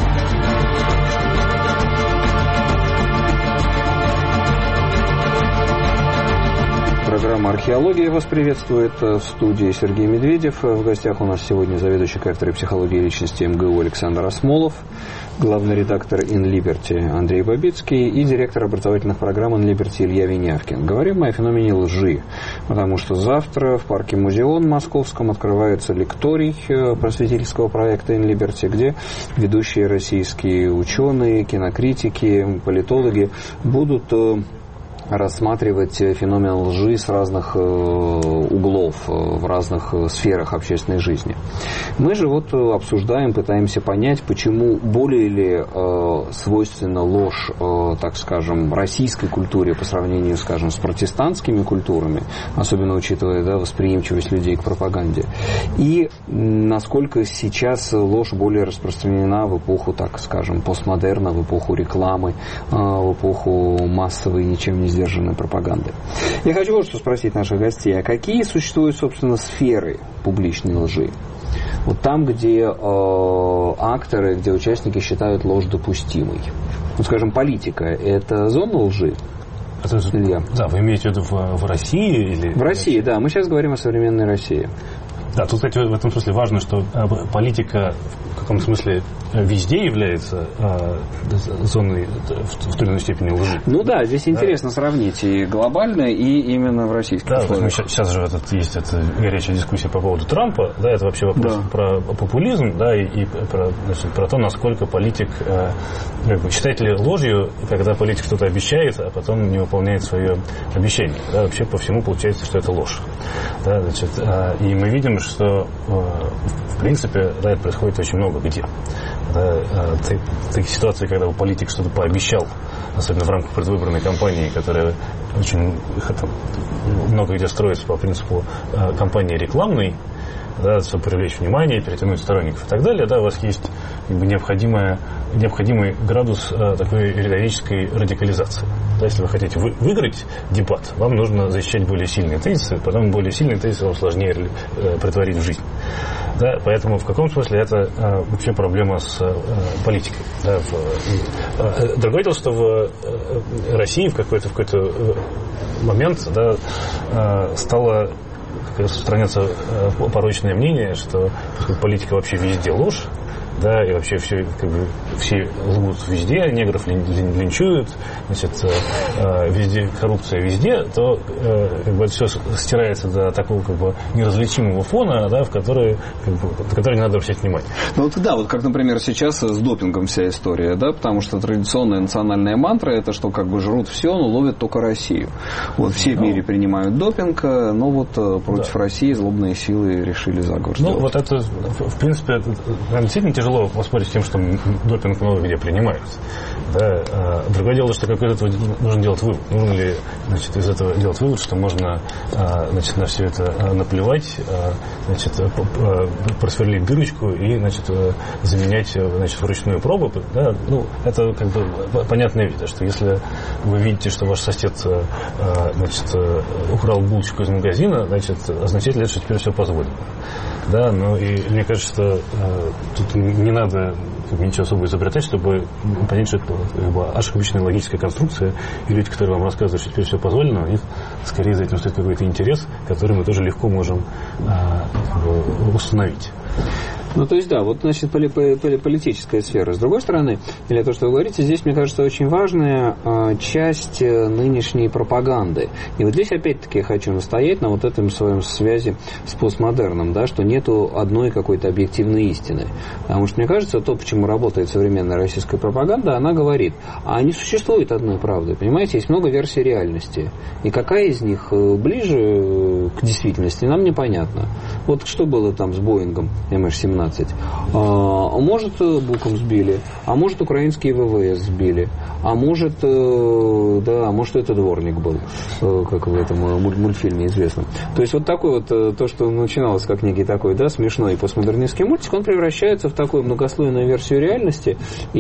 S2: Программа «Археология» вас приветствует. В студии Сергей Медведев. В гостях у нас сегодня заведующий кафедрой психологии личности МГУ Александр Осмолов, главный редактор In Liberty Андрей Бабицкий и директор образовательных программ In Liberty Илья Винявкин. Говорим мы о феномене лжи, потому что завтра в парке Музеон Московском открывается лекторий просветительского проекта In Liberty, где ведущие российские ученые, кинокритики, политологи будут рассматривать феномен лжи с разных углов, в разных сферах общественной жизни. Мы же вот обсуждаем, пытаемся понять, почему более ли э, свойственна ложь, э, так скажем, российской культуре по сравнению, скажем, с протестантскими культурами, особенно учитывая, да, восприимчивость людей к пропаганде, и насколько сейчас ложь более распространена в эпоху, так скажем, постмодерна, в эпоху рекламы, э, в эпоху массовой, ничем не сдержанной пропаганды. Я хочу вот что спросить наших гостей. А какие существуют, собственно, сферы публичной лжи? Вот там, где э, акторы, где участники считают ложь допустимой. Ну, скажем, политика – это зона лжи?
S3: Илья? Да, вы имеете в виду в, в России? Или...
S2: В России, да. Мы сейчас говорим о современной России.
S3: Да, тут, кстати, в этом смысле важно, что политика в каком-то смысле везде является э, зоной в, в той или иной степени лжи.
S2: Ну да, здесь да. Интересно сравнить и глобально, и именно в российских
S3: да,
S2: условиях.
S3: Сейчас, сейчас же этот, есть эта горячая дискуссия по поводу Трампа, да, это вообще вопрос да. про популизм, да, и, и про, значит, про то, насколько политик, э, как бы, считает ли ложью, когда политик что-то обещает, а потом не выполняет свое обещание. Да, вообще по всему получается, что это ложь. Да, значит, э, и мы видим, что э, в принципе да, это происходит очень много где. Да, э, такие ситуации, когда политик что-то пообещал, особенно в рамках предвыборной кампании, которая очень это, много где строится по принципу э, кампании рекламной, да, чтобы привлечь внимание, перетянуть сторонников и так далее, да, у вас есть как бы, необходимый градус э, такой риторической радикализации. Да, если вы хотите вы, выиграть дебат, вам нужно защищать более сильные тезисы, потом более сильные тезисы вам сложнее э, притворить в жизнь. Да, поэтому в каком смысле это э, вообще проблема с э, политикой. Да, в, э, другое дело, что в э, России в какой-то, в какой-то момент да, э, стало распространяться э, порочное мнение, что политика вообще везде ложь. Да, и вообще все, как бы, все лгут везде, негров лин, лин, линчуют, значит, э, везде коррупция везде, то э, как бы, это все стирается до такого как бы неразличимого фона, да, в который, как бы, на который не надо обращать внимание.
S2: Ну вот да, вот как, например, сейчас с допингом вся история, да, потому что традиционная национальная мантра это что как бы жрут все, но ловят только Россию. Вот все в мире принимают допинг, но вот против да. России злобные силы решили заговор
S3: Ну
S2: сделать.
S3: вот это, в принципе, это, наверное, действительно тяжело поспорить с тем, что допинг много где принимается. Да? А другое дело, что какой из этого нужно делать вывод. Нужно ли, значит, из этого делать вывод, что можно, значит, на все это наплевать, значит, просверлить дырочку и, значит, заменять, значит, вручную пробу. Да? Ну, это как бы понятная вещь, что если вы видите, что ваш сосед, значит, украл булочку из магазина, значит, означает ли это, что теперь все позволено. Да, ну и мне кажется, что э, тут не надо как бы, ничего особо изобретать, чтобы понять, что это как бы, ошибочная логическая конструкция, и люди, которые вам рассказывают, что теперь все позволено, у них скорее за этим стоит какой-то интерес, который мы тоже легко можем э, как бы, установить.
S2: Ну, то есть, да, вот, значит, поли- поли- политическая сфера. С другой стороны, или то, что вы говорите, здесь, мне кажется, очень важная э, часть нынешней пропаганды. И вот здесь, опять-таки, я хочу настоять на вот этом своем связи с постмодерном, да, что нету одной какой-то объективной истины. Потому что, мне кажется, то, почему работает современная российская пропаганда, она говорит, а не существует одной правды, понимаете, есть много версий реальности. И какая из них ближе к действительности, нам непонятно. Вот что было там с Боингом эм эйч семнадцать? А может, буком сбили, а может, украинские ВВС сбили, а может, да, может, это дворник был, как в этом мультфильме известном. То есть, вот такой вот, то, что начиналось как некий такой, да, смешной постмодернистский мультик, он превращается в такую многослойную версию реальности,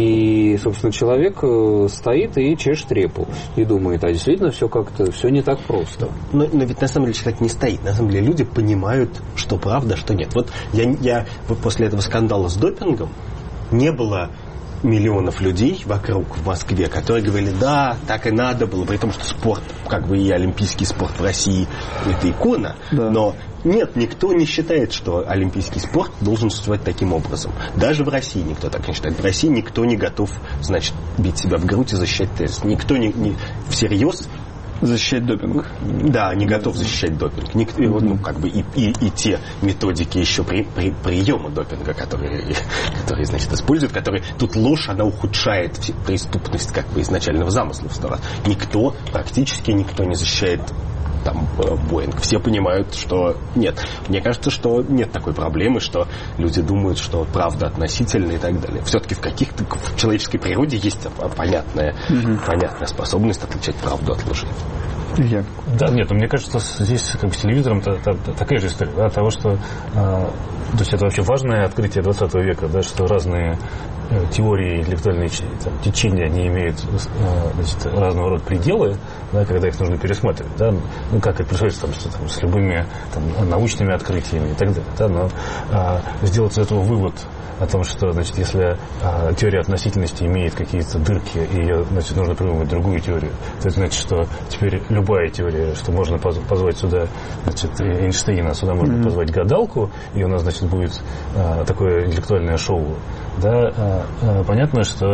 S2: и, собственно, человек стоит и чешет репу, и думает, а действительно все как-то, все не так просто.
S5: Но, но ведь на самом деле человек не стоит, на самом деле люди понимают, что правда, что нет. Вот я, я вот после этого скандала с допингом не было миллионов людей вокруг в Москве, которые говорили, да, так и надо было, при том, что спорт, как бы и олимпийский спорт в России, это икона, да. Но нет, никто не считает, что олимпийский спорт должен существовать таким образом. Даже в России никто так не считает. В России никто не готов, значит, бить себя в грудь и защищать тезис. Никто не, не всерьез
S2: защищать допинг.
S5: Да, не готов защищать допинг. Никто, mm-hmm. ну, как бы и, и, и те методики еще при, при, приема допинга, которые, которые, значит, используют, которые тут ложь, она ухудшает преступность как бы изначального замысла в сто раз. Никто, практически никто не защищает там Боинг. Все понимают, что нет. Мне кажется, что нет такой проблемы, что люди думают, что правда относительна и так далее. Все-таки в каких-то в человеческой природе есть понятная, угу. понятная способность отличать правду от лжи.
S2: Я.
S3: Да, нет, но мне кажется, здесь как бы с телевизором та, та, та, такая же история, да, того, что э, то есть это вообще важное открытие двадцатого века, да, что разные э, теории, интеллектуальные там, течения, они имеют э, значит, разного рода пределы, да, когда их нужно пересматривать, да, ну, как это происходит там, что, там, с любыми там, научными открытиями и так далее, да, но э, сделать из этого вывод о том, что, значит, если а, теория относительности имеет какие-то дырки, и ее, значит, нужно придумать другую теорию, то это значит, что теперь любая теория, что можно поз- позвать сюда, значит, Эйнштейна, сюда можно mm-hmm. позвать гадалку, и у нас, значит, будет а, такое интеллектуальное шоу. Да, а, а, понятно, что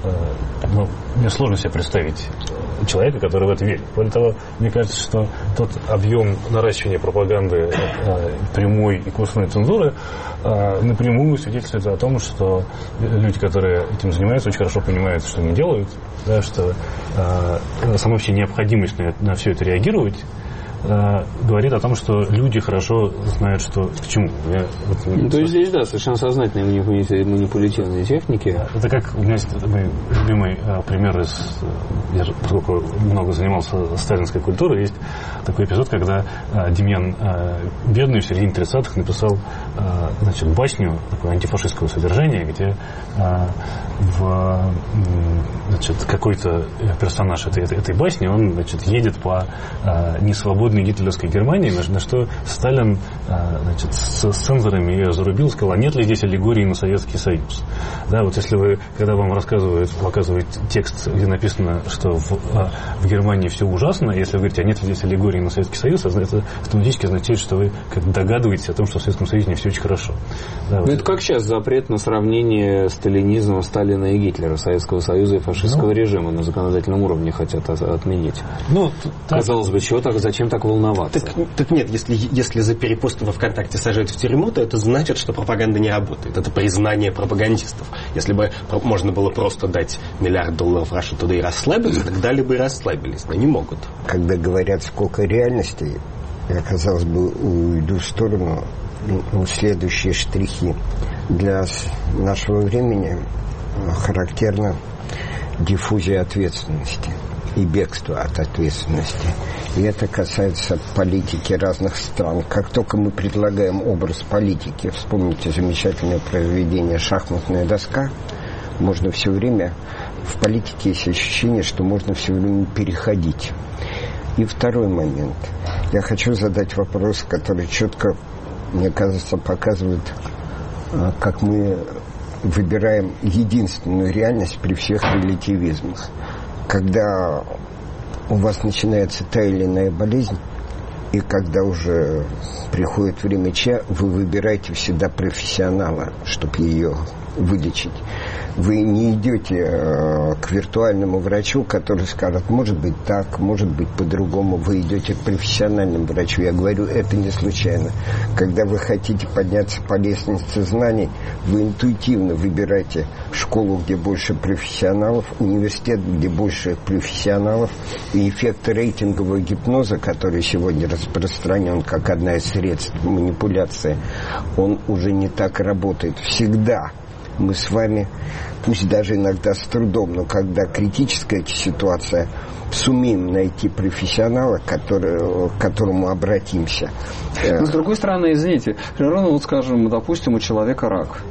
S3: а, ну, мне сложно себе представить человека, который в это верит. Более того, мне кажется, что тот объем наращивания пропаганды а, прямой и косвенной цензуры а, напрямую свидетельствует о том, что люди, которые этим занимаются, очень хорошо понимают, что они делают, да, что а, сама вообще необходимость на, на все это реагировать, э, говорит о том, что люди хорошо знают, что к чему. Я, вот,
S2: ну, то есть здесь, да, совершенно сознательные манипулятивные техники.
S3: Это как у меня есть мой любимый э, пример из... Я, поскольку много занимался сталинской культурой, есть такой эпизод, когда э, Демьян э, Бедный в середине тридцатых написал э, значит, басню такого антифашистского содержания, где э, в, значит, какой-то персонаж этой, этой, этой басни, он значит, едет по э, несвободной гитлеровской Германии, на, на что Сталин э, значит, с, с цензорами ее зарубил, сказал, а нет ли здесь аллегории на Советский Союз? Да, вот если вы, когда вам рассказывают, показывают текст, где написано, что в, э, в Германии все ужасно, если вы говорите, а нет ли здесь аллегории на Советский Союз, это автоматически означает, что вы как догадываетесь о том, что в Советском Союзе не все очень хорошо. Да,
S2: ну,
S3: вот.
S2: Это как сейчас запрет на сравнение сталинизма Сталина и Гитлера, Советского Союза и фашистского ну, режима на законодательном уровне хотят отменить. Ну, казалось так... бы, чего так, зачем так волноваться?
S5: Так, так нет, если, если за перепосты во ВКонтакте сажают в тюрьму, то это значит, что пропаганда не работает. Это признание пропагандистов. Если бы можно было просто дать миллиард долларов Russia Today и расслабиться, так дали бы и расслабились, но не могут.
S4: Когда говорят, сколько реальностей, я, казалось бы, уйду в сторону. Ну, следующие штрихи. Для нашего времени характерна диффузия ответственности и бегство от ответственности. И это касается политики разных стран. Как только мы предлагаем образ политики, вспомните замечательное произведение «Шахматная доска», можно все время, в политике есть ощущение, что можно все время переходить. И второй момент. Я хочу задать вопрос, который четко, мне кажется, показывает, как мы выбираем единственную реальность при всех релятивизмах. Когда у вас начинается та или иная болезнь, и когда уже приходит время ча, вы выбираете всегда профессионала, чтобы ее вылечить. Вы не идете э, к виртуальному врачу, который скажет, может быть так, может быть по-другому. Вы идете к профессиональному врачу. Я говорю, это не случайно. Когда вы хотите подняться по лестнице знаний, вы интуитивно выбираете школу, где больше профессионалов, университет, где больше профессионалов. И эффект рейтингового гипноза, который сегодня распространен как одна из средств манипуляции, он уже не так работает. Всегда мы с вами, пусть даже иногда с трудом, но когда критическая ситуация, сумеем найти профессионала, который, к которому обратимся.
S2: Но, с другой стороны, извините, ну, вот, скажем, допустим, у человека рак.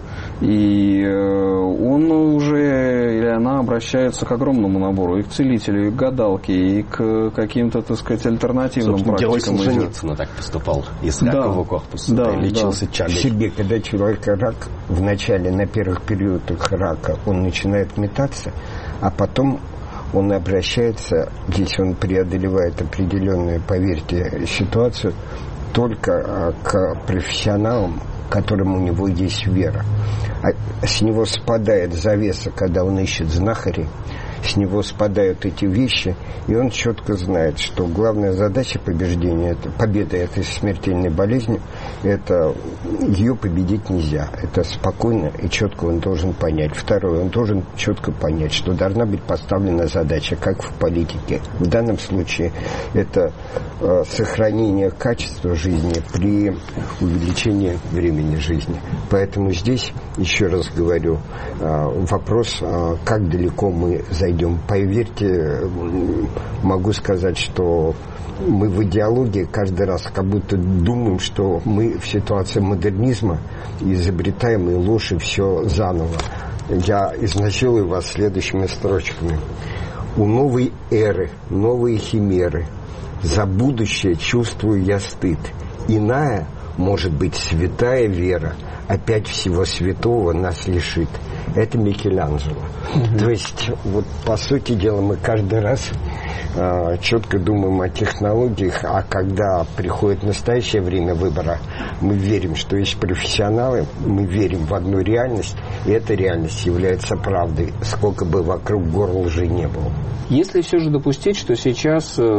S2: И он уже, или она обращается к огромному набору, и к целителю, и к гадалке, и к каким-то, так сказать, альтернативным
S5: собственно,
S2: практикам.
S5: Герой Солженицына так поступал из ракового да, корпуса,
S2: да,
S5: лечился
S2: да.
S5: чагой.
S4: Себе, когда человека рак, в начале, на первых периодах рака, он начинает метаться, а потом он обращается, если он преодолевает определенную, поверьте, ситуацию, только к профессионалам, которым у него есть вера. А с него спадает завеса, когда он ищет знахарей, с него спадают эти вещи, и он четко знает, что главная задача побеждения, это, победы этой смертельной болезни, это ее победить нельзя. Это спокойно и четко он должен понять. Второе, он должен четко понять, что должна быть поставлена задача, как в политике. В данном случае это э, сохранение качества жизни при увеличении времени жизни. Поэтому здесь, еще раз говорю, э, вопрос, э, как далеко мы зайдем. Поверьте, могу сказать, что мы в идеологии каждый раз как будто думаем, что мы в ситуации модернизма изобретаем и ложь, и все заново. Я изнасилую вас следующими строчками. У новой эры, новые химеры, за будущее чувствую я стыд. Иная, может быть, святая вера, опять всего святого нас лишит. Это Микеланджело. Mm-hmm. То есть, вот по сути дела, мы каждый раз э, четко думаем о технологиях, а когда приходит настоящее время выбора, мы верим, что есть профессионалы, мы верим в одну реальность, и эта реальность является правдой, сколько бы вокруг гор лжи не было.
S2: Если все же допустить, что сейчас э,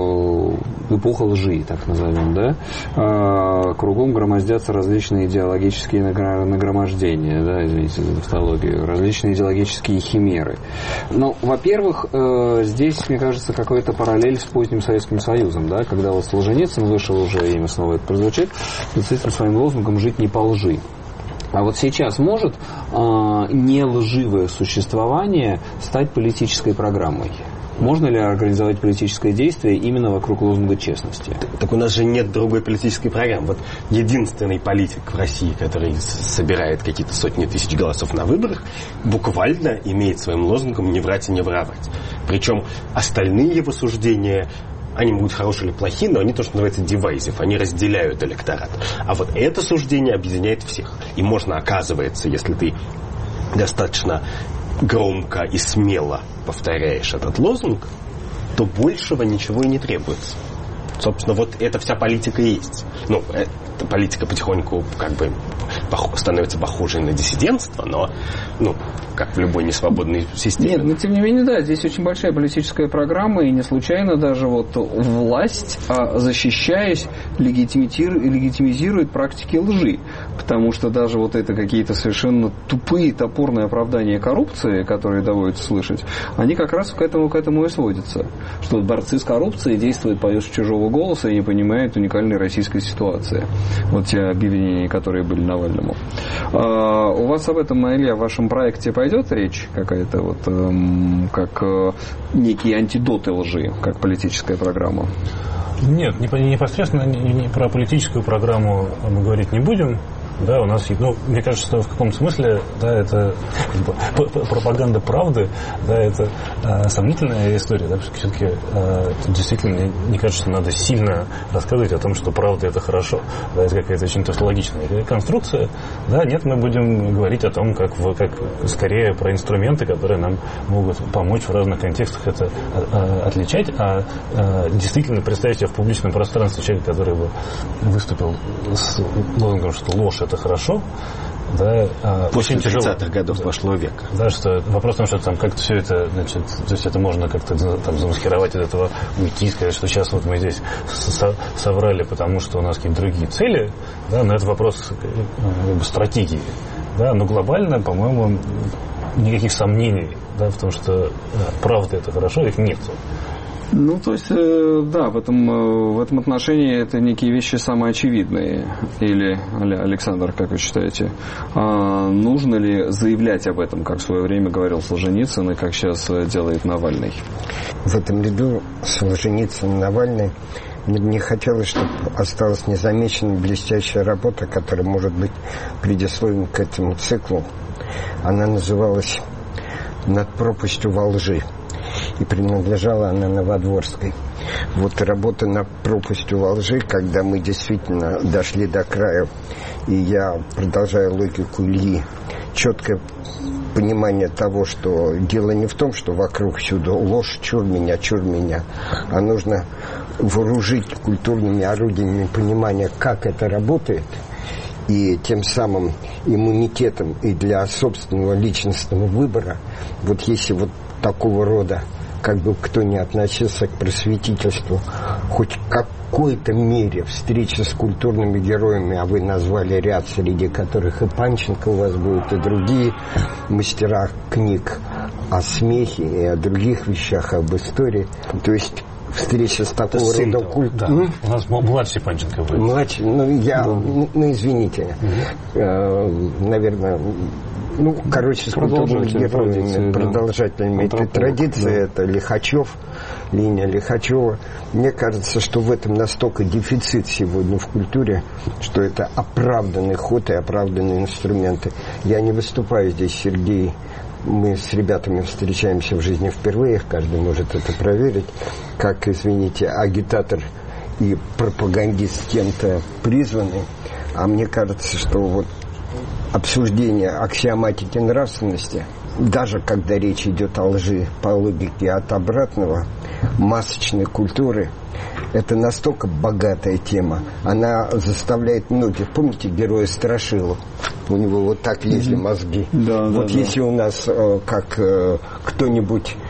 S2: эпоха лжи, так назовем, да, э, кругом громоздятся различные идеологические нагромождения, да, извините за тавтологию, различные идеологические химеры. Ну, во-первых, здесь, мне кажется, какая-то параллель с поздним Советским Союзом, да, когда вот Солженицын вышел уже, имя снова это прозвучит, с этим своим лозунгом «жить не по лжи». А вот сейчас может э, нелживое существование стать политической программой? Можно ли организовать политическое действие именно вокруг лозунга честности?
S5: Так у нас же нет другой политической программы. Вот единственный политик в России, который собирает какие-то сотни тысяч голосов на выборах, буквально имеет своим лозунгом «не врать и не воровать». Причем остальные его суждения, они могут хорошие или плохие, но они то, что называется divisive, они разделяют электорат. А вот это суждение объединяет всех. И можно, оказывается, если ты достаточно громко и смело повторяешь этот лозунг, то большего ничего и не требуется. Собственно, вот эта вся политика и есть. Ну, эта политика потихоньку как бы становится похожей на диссидентство, но, ну, как в любой несвободной системе.
S2: Нет, но тем не менее, да, здесь очень большая политическая программа, и не случайно даже вот власть, защищаясь, легитимизирует практики лжи. Потому что даже вот это какие-то совершенно тупые, топорные оправдания коррупции, которые доводится слышать, они как раз к этому, к этому и сводятся. Что борцы с коррупцией действуют по чужого голоса и не понимают уникальной российской ситуации. Вот те объявления, которые были Навальному. А, у вас об этом, Илья, в вашем проекте пойдет речь какая-то, вот, эм, как э, некие антидоты лжи, как политическая программа?
S3: Нет, непосредственно не, не про политическую программу мы говорить не будем. Да, у нас, ну, мне кажется, что в каком-то смысле, да, это как бы, пропаганда правды, да, это э, сомнительная история, да, потому что все-таки э, действительно мне не кажется, что надо сильно рассказывать о том, что правда это хорошо, да, это какая-то очень тавтологичная конструкция, да, нет, мы будем говорить о том, как, в, как скорее про инструменты, которые нам могут помочь в разных контекстах это э, отличать, а э, действительно представить себе в публичном пространстве человека, который бы выступил с лозунгом, что ложь это хорошо, да,
S5: после тридцатых годов прошлого века.
S3: Да, что вопрос в том, что там как-то все это, значит, то есть это можно как-то там замаскировать от этого, уйти, сказать, что сейчас вот мы здесь соврали, потому что у нас какие-то другие цели, да, но это вопрос как бы стратегии, да, но глобально, по-моему, никаких сомнений, да, в том, что правда это хорошо, их нет.
S2: Ну, то есть, э, да, в этом, в этом отношении это некие вещи самые очевидные. Или, Александр, как вы считаете, а нужно ли заявлять об этом, как в свое время говорил Солженицын и как сейчас делает Навальный?
S4: В этом ряду Солженицын и Навальный мне бы не хотелось, чтобы осталась незамеченной блестящая работа, которая может быть предисловием к этому циклу. Она называлась «Над пропастью во лжи». И принадлежала она Новодворской. Вот работа над пропастью во лжи, когда мы действительно дошли до края, и я, продолжая логику Ильи, четкое понимание того, что дело не в том, что вокруг всюду ложь, чур меня, чур меня, а нужно вооружить культурными орудиями понимания, как это работает, и тем самым иммунитетом и для собственного личностного выбора. Вот если вот такого рода, как бы кто ни относился к просветительству, хоть в какой-то мере встреча с культурными героями, а вы назвали ряд, среди которых и Панченко у вас будет, и другие мастера книг о смехе и о других вещах, об истории. То есть встреча с такого рода культурой.
S3: Да. У нас младший Панченко будет.
S4: Младший, ну я, да. ну, ну извините, угу. э, наверное, ну, короче, с культурными героями, да. продолжателями этой традиции, да. это Лихачев, линия Лихачева. Мне кажется, что в этом настолько дефицит сегодня в культуре, что это оправданный ход и оправданные инструменты. Я не выступаю здесь, Сергей. Мы с ребятами встречаемся в жизни впервые, каждый может это проверить, как, извините, агитатор и пропагандист кем-то призваны. А мне кажется, что вот обсуждение аксиоматики нравственности, даже когда речь идет о лжи по логике от обратного, масочной культуры, это настолько богатая тема. Она заставляет многих... Помните героя Страшилу? У него вот так лезли мозги. Да, вот да, если да. у нас как кто-нибудь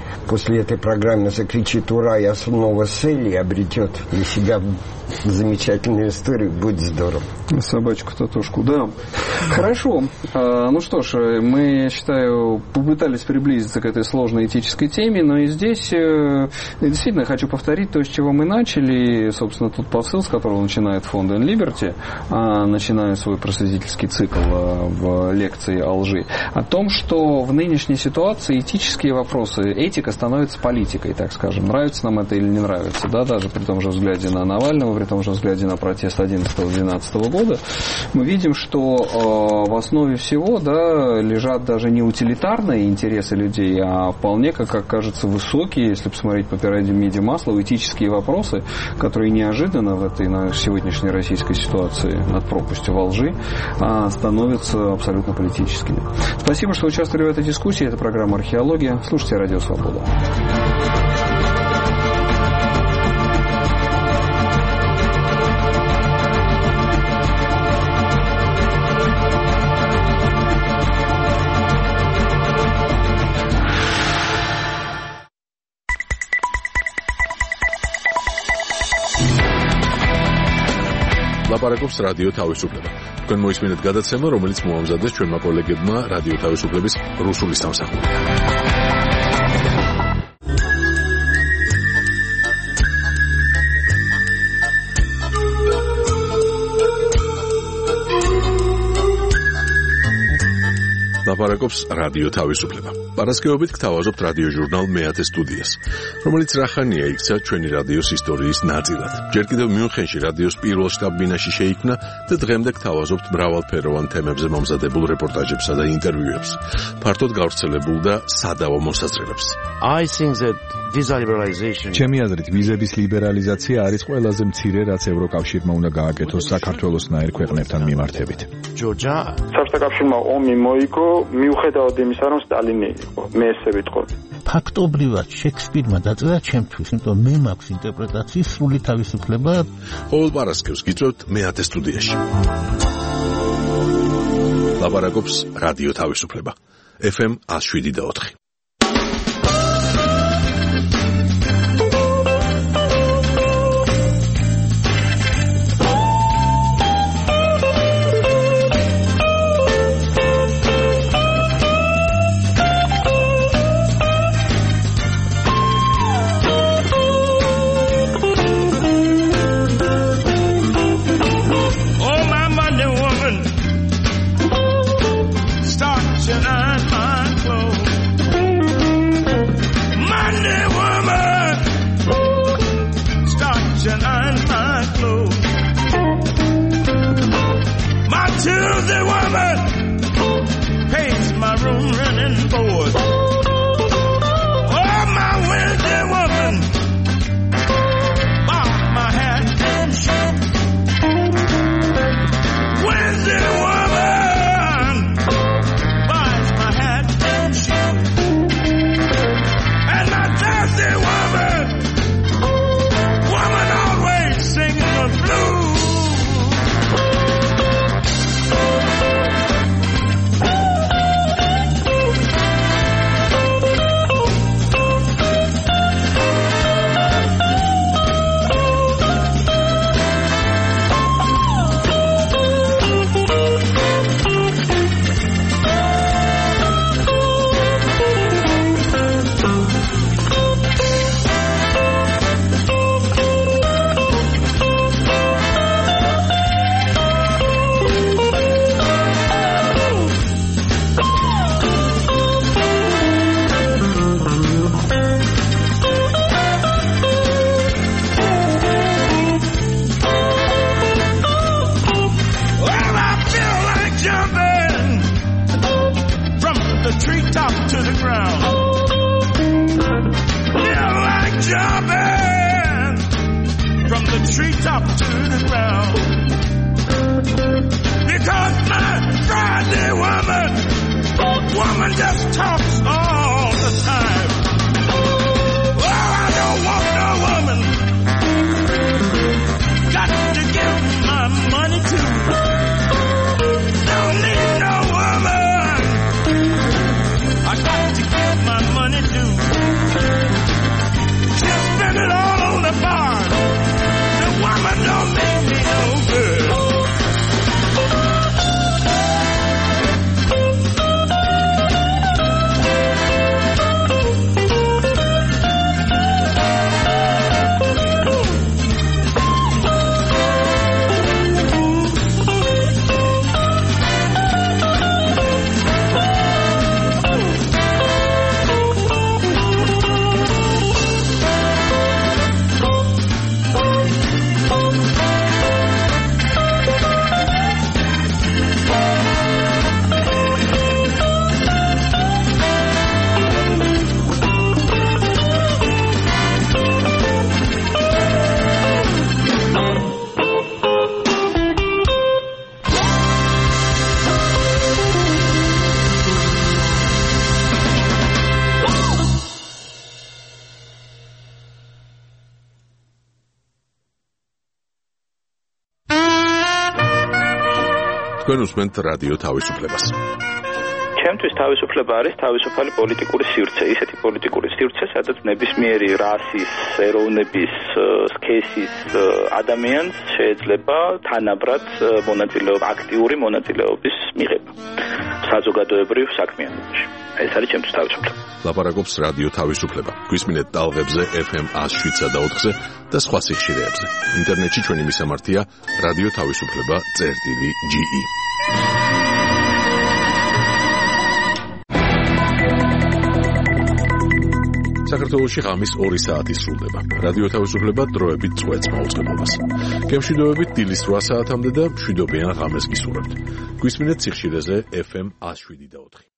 S4: после этой программы закричит «Ура!» и снова Селли обретет для себя замечательную историю, будет здорово.
S2: Собачку-татушку, да. Хорошо. Ну что ж, мы, я считаю, попытались приблизиться к этой сложной этической теме, но и здесь действительно хочу повторить то, с чего мы начали. Собственно, тот посыл, с которого начинает фонд Эн Либерти, начиная свой просветительский цикл в лекции о лжи, о том, что в нынешней ситуации этические вопросы, этика становится политикой, так скажем. Нравится нам это или не нравится, да, даже при том же взгляде на Навального, при том же взгляде на протест одиннадцатого-двенадцатого года, мы видим, что э, в основе всего, да, лежат даже не утилитарные интересы людей, а вполне, как, как кажется, высокие, если посмотреть по пирамиде Маслоу, этические вопросы, которые неожиданно в этой на сегодняшней российской ситуации над пропастью во лжи э, становятся абсолютно политическими. Спасибо, что участвовали в этой дискуссии. Это программа «Археология». Слушайте «Радио Свобода».
S1: ლაპარაკობს რადიო თავისუფლება. თქვენ მოისმინეთ გადაცემა, რომელიც მოამზადეს ჩვენმა კოლეგებმა რადიო თავისუფლების რუსული სამსახურიდან. ლაპარაკობს რადიო თავისუფლება. პარასკევობით გთავაზობთ რადიო ჟურნალ მეათე სტუდიას, რომელიც რახანია იქცა ჩვენი რადიოს ისტორიის ნაწილად. ჯერ კიდევ მიუნხენში რადიოს პირველ შტაბ-ბინაში შეიქმნა და დღემდე გთავაზობთ მრავალფეროვან თემებზე მომზადებულ რეპორტაჟებსა და ინტერვიუებს, ფართოდ გავრცელებულ და სადავო მოსაზრებებს.
S6: I think that visa liberalization
S7: ჩემი აზრით ვიზების ლიბერალიზაცია არის ყველაზე მცირე, რაც ევროკავშირმა უნდა გააკეთოს საქართველოსნაირ ქვეყნებთან მიმართებით.
S6: Georgia
S8: საბჭოთა კავშირმა ომი მოიგო მიუხედავად იმისა, რომ სტალინი იყო. მე ესე ვიტყოდი.
S9: ფაქტობრივად შექსპირმა დაწერა ჩემთვის, იმიტომ მე მაქვს ინტერპრეტაციის სრული თავისუფლება.
S1: ყოველ პარასკევს გიწევთ მეათე სტუდიაში. ლაპარაკობს რადიო თავისუფლება. ეფ ემ one oh seven და four.
S10: Tuesday woman pays my room rent and board. Oh, my Wednesday woman buys my hat and shirt. Wednesday woman buys my hat and shirt. And my Thursday woman, woman always singing the blues. Treetop to the ground, because my Friday woman, woman just talks all the time. Oh, I don't want no woman, got to give my money to. Don't need no woman, I got to give my money to.
S1: თქვენ უსმენთ რადიო თავისუფლებას.
S8: ჩემთვის თავისუფლება არის თავისუფალი პოლიტიკური სივრცე, ისეთი პოლიტიკური სივრცე, სადაც ნებისმიერი რასის, ეროვნების, სქესის ადამიანს შეიძლება თანაბრად მონაწილეობა, აქტიური მონაწილეობის მიღება საზოგადოებრივ საქმიანობაში. ეს არის ჩემთვის თავისუფლება.
S1: ლაპარაკობს რადიო თავისუფლება. გვისმინეთ ტალღებზე ეფ ემ one oh seven point four-ზე და სხვა სიხშირეებზე. ინტერნეტში ჩვენი მისამართია რადიო თავისუფლება წერტილი ჯი ი. საქართველოში ღამის ორი საათი სრულდება. რადიო თავისუფლება დროებით წვეთს მაუწყებლობას. გემშვიდობებით დილის რვა საათამდე და მშვიდობიან ღამეს გისურვებთ. გვისმინეთ სიხშირეზე ეფ ემ one oh seven point four.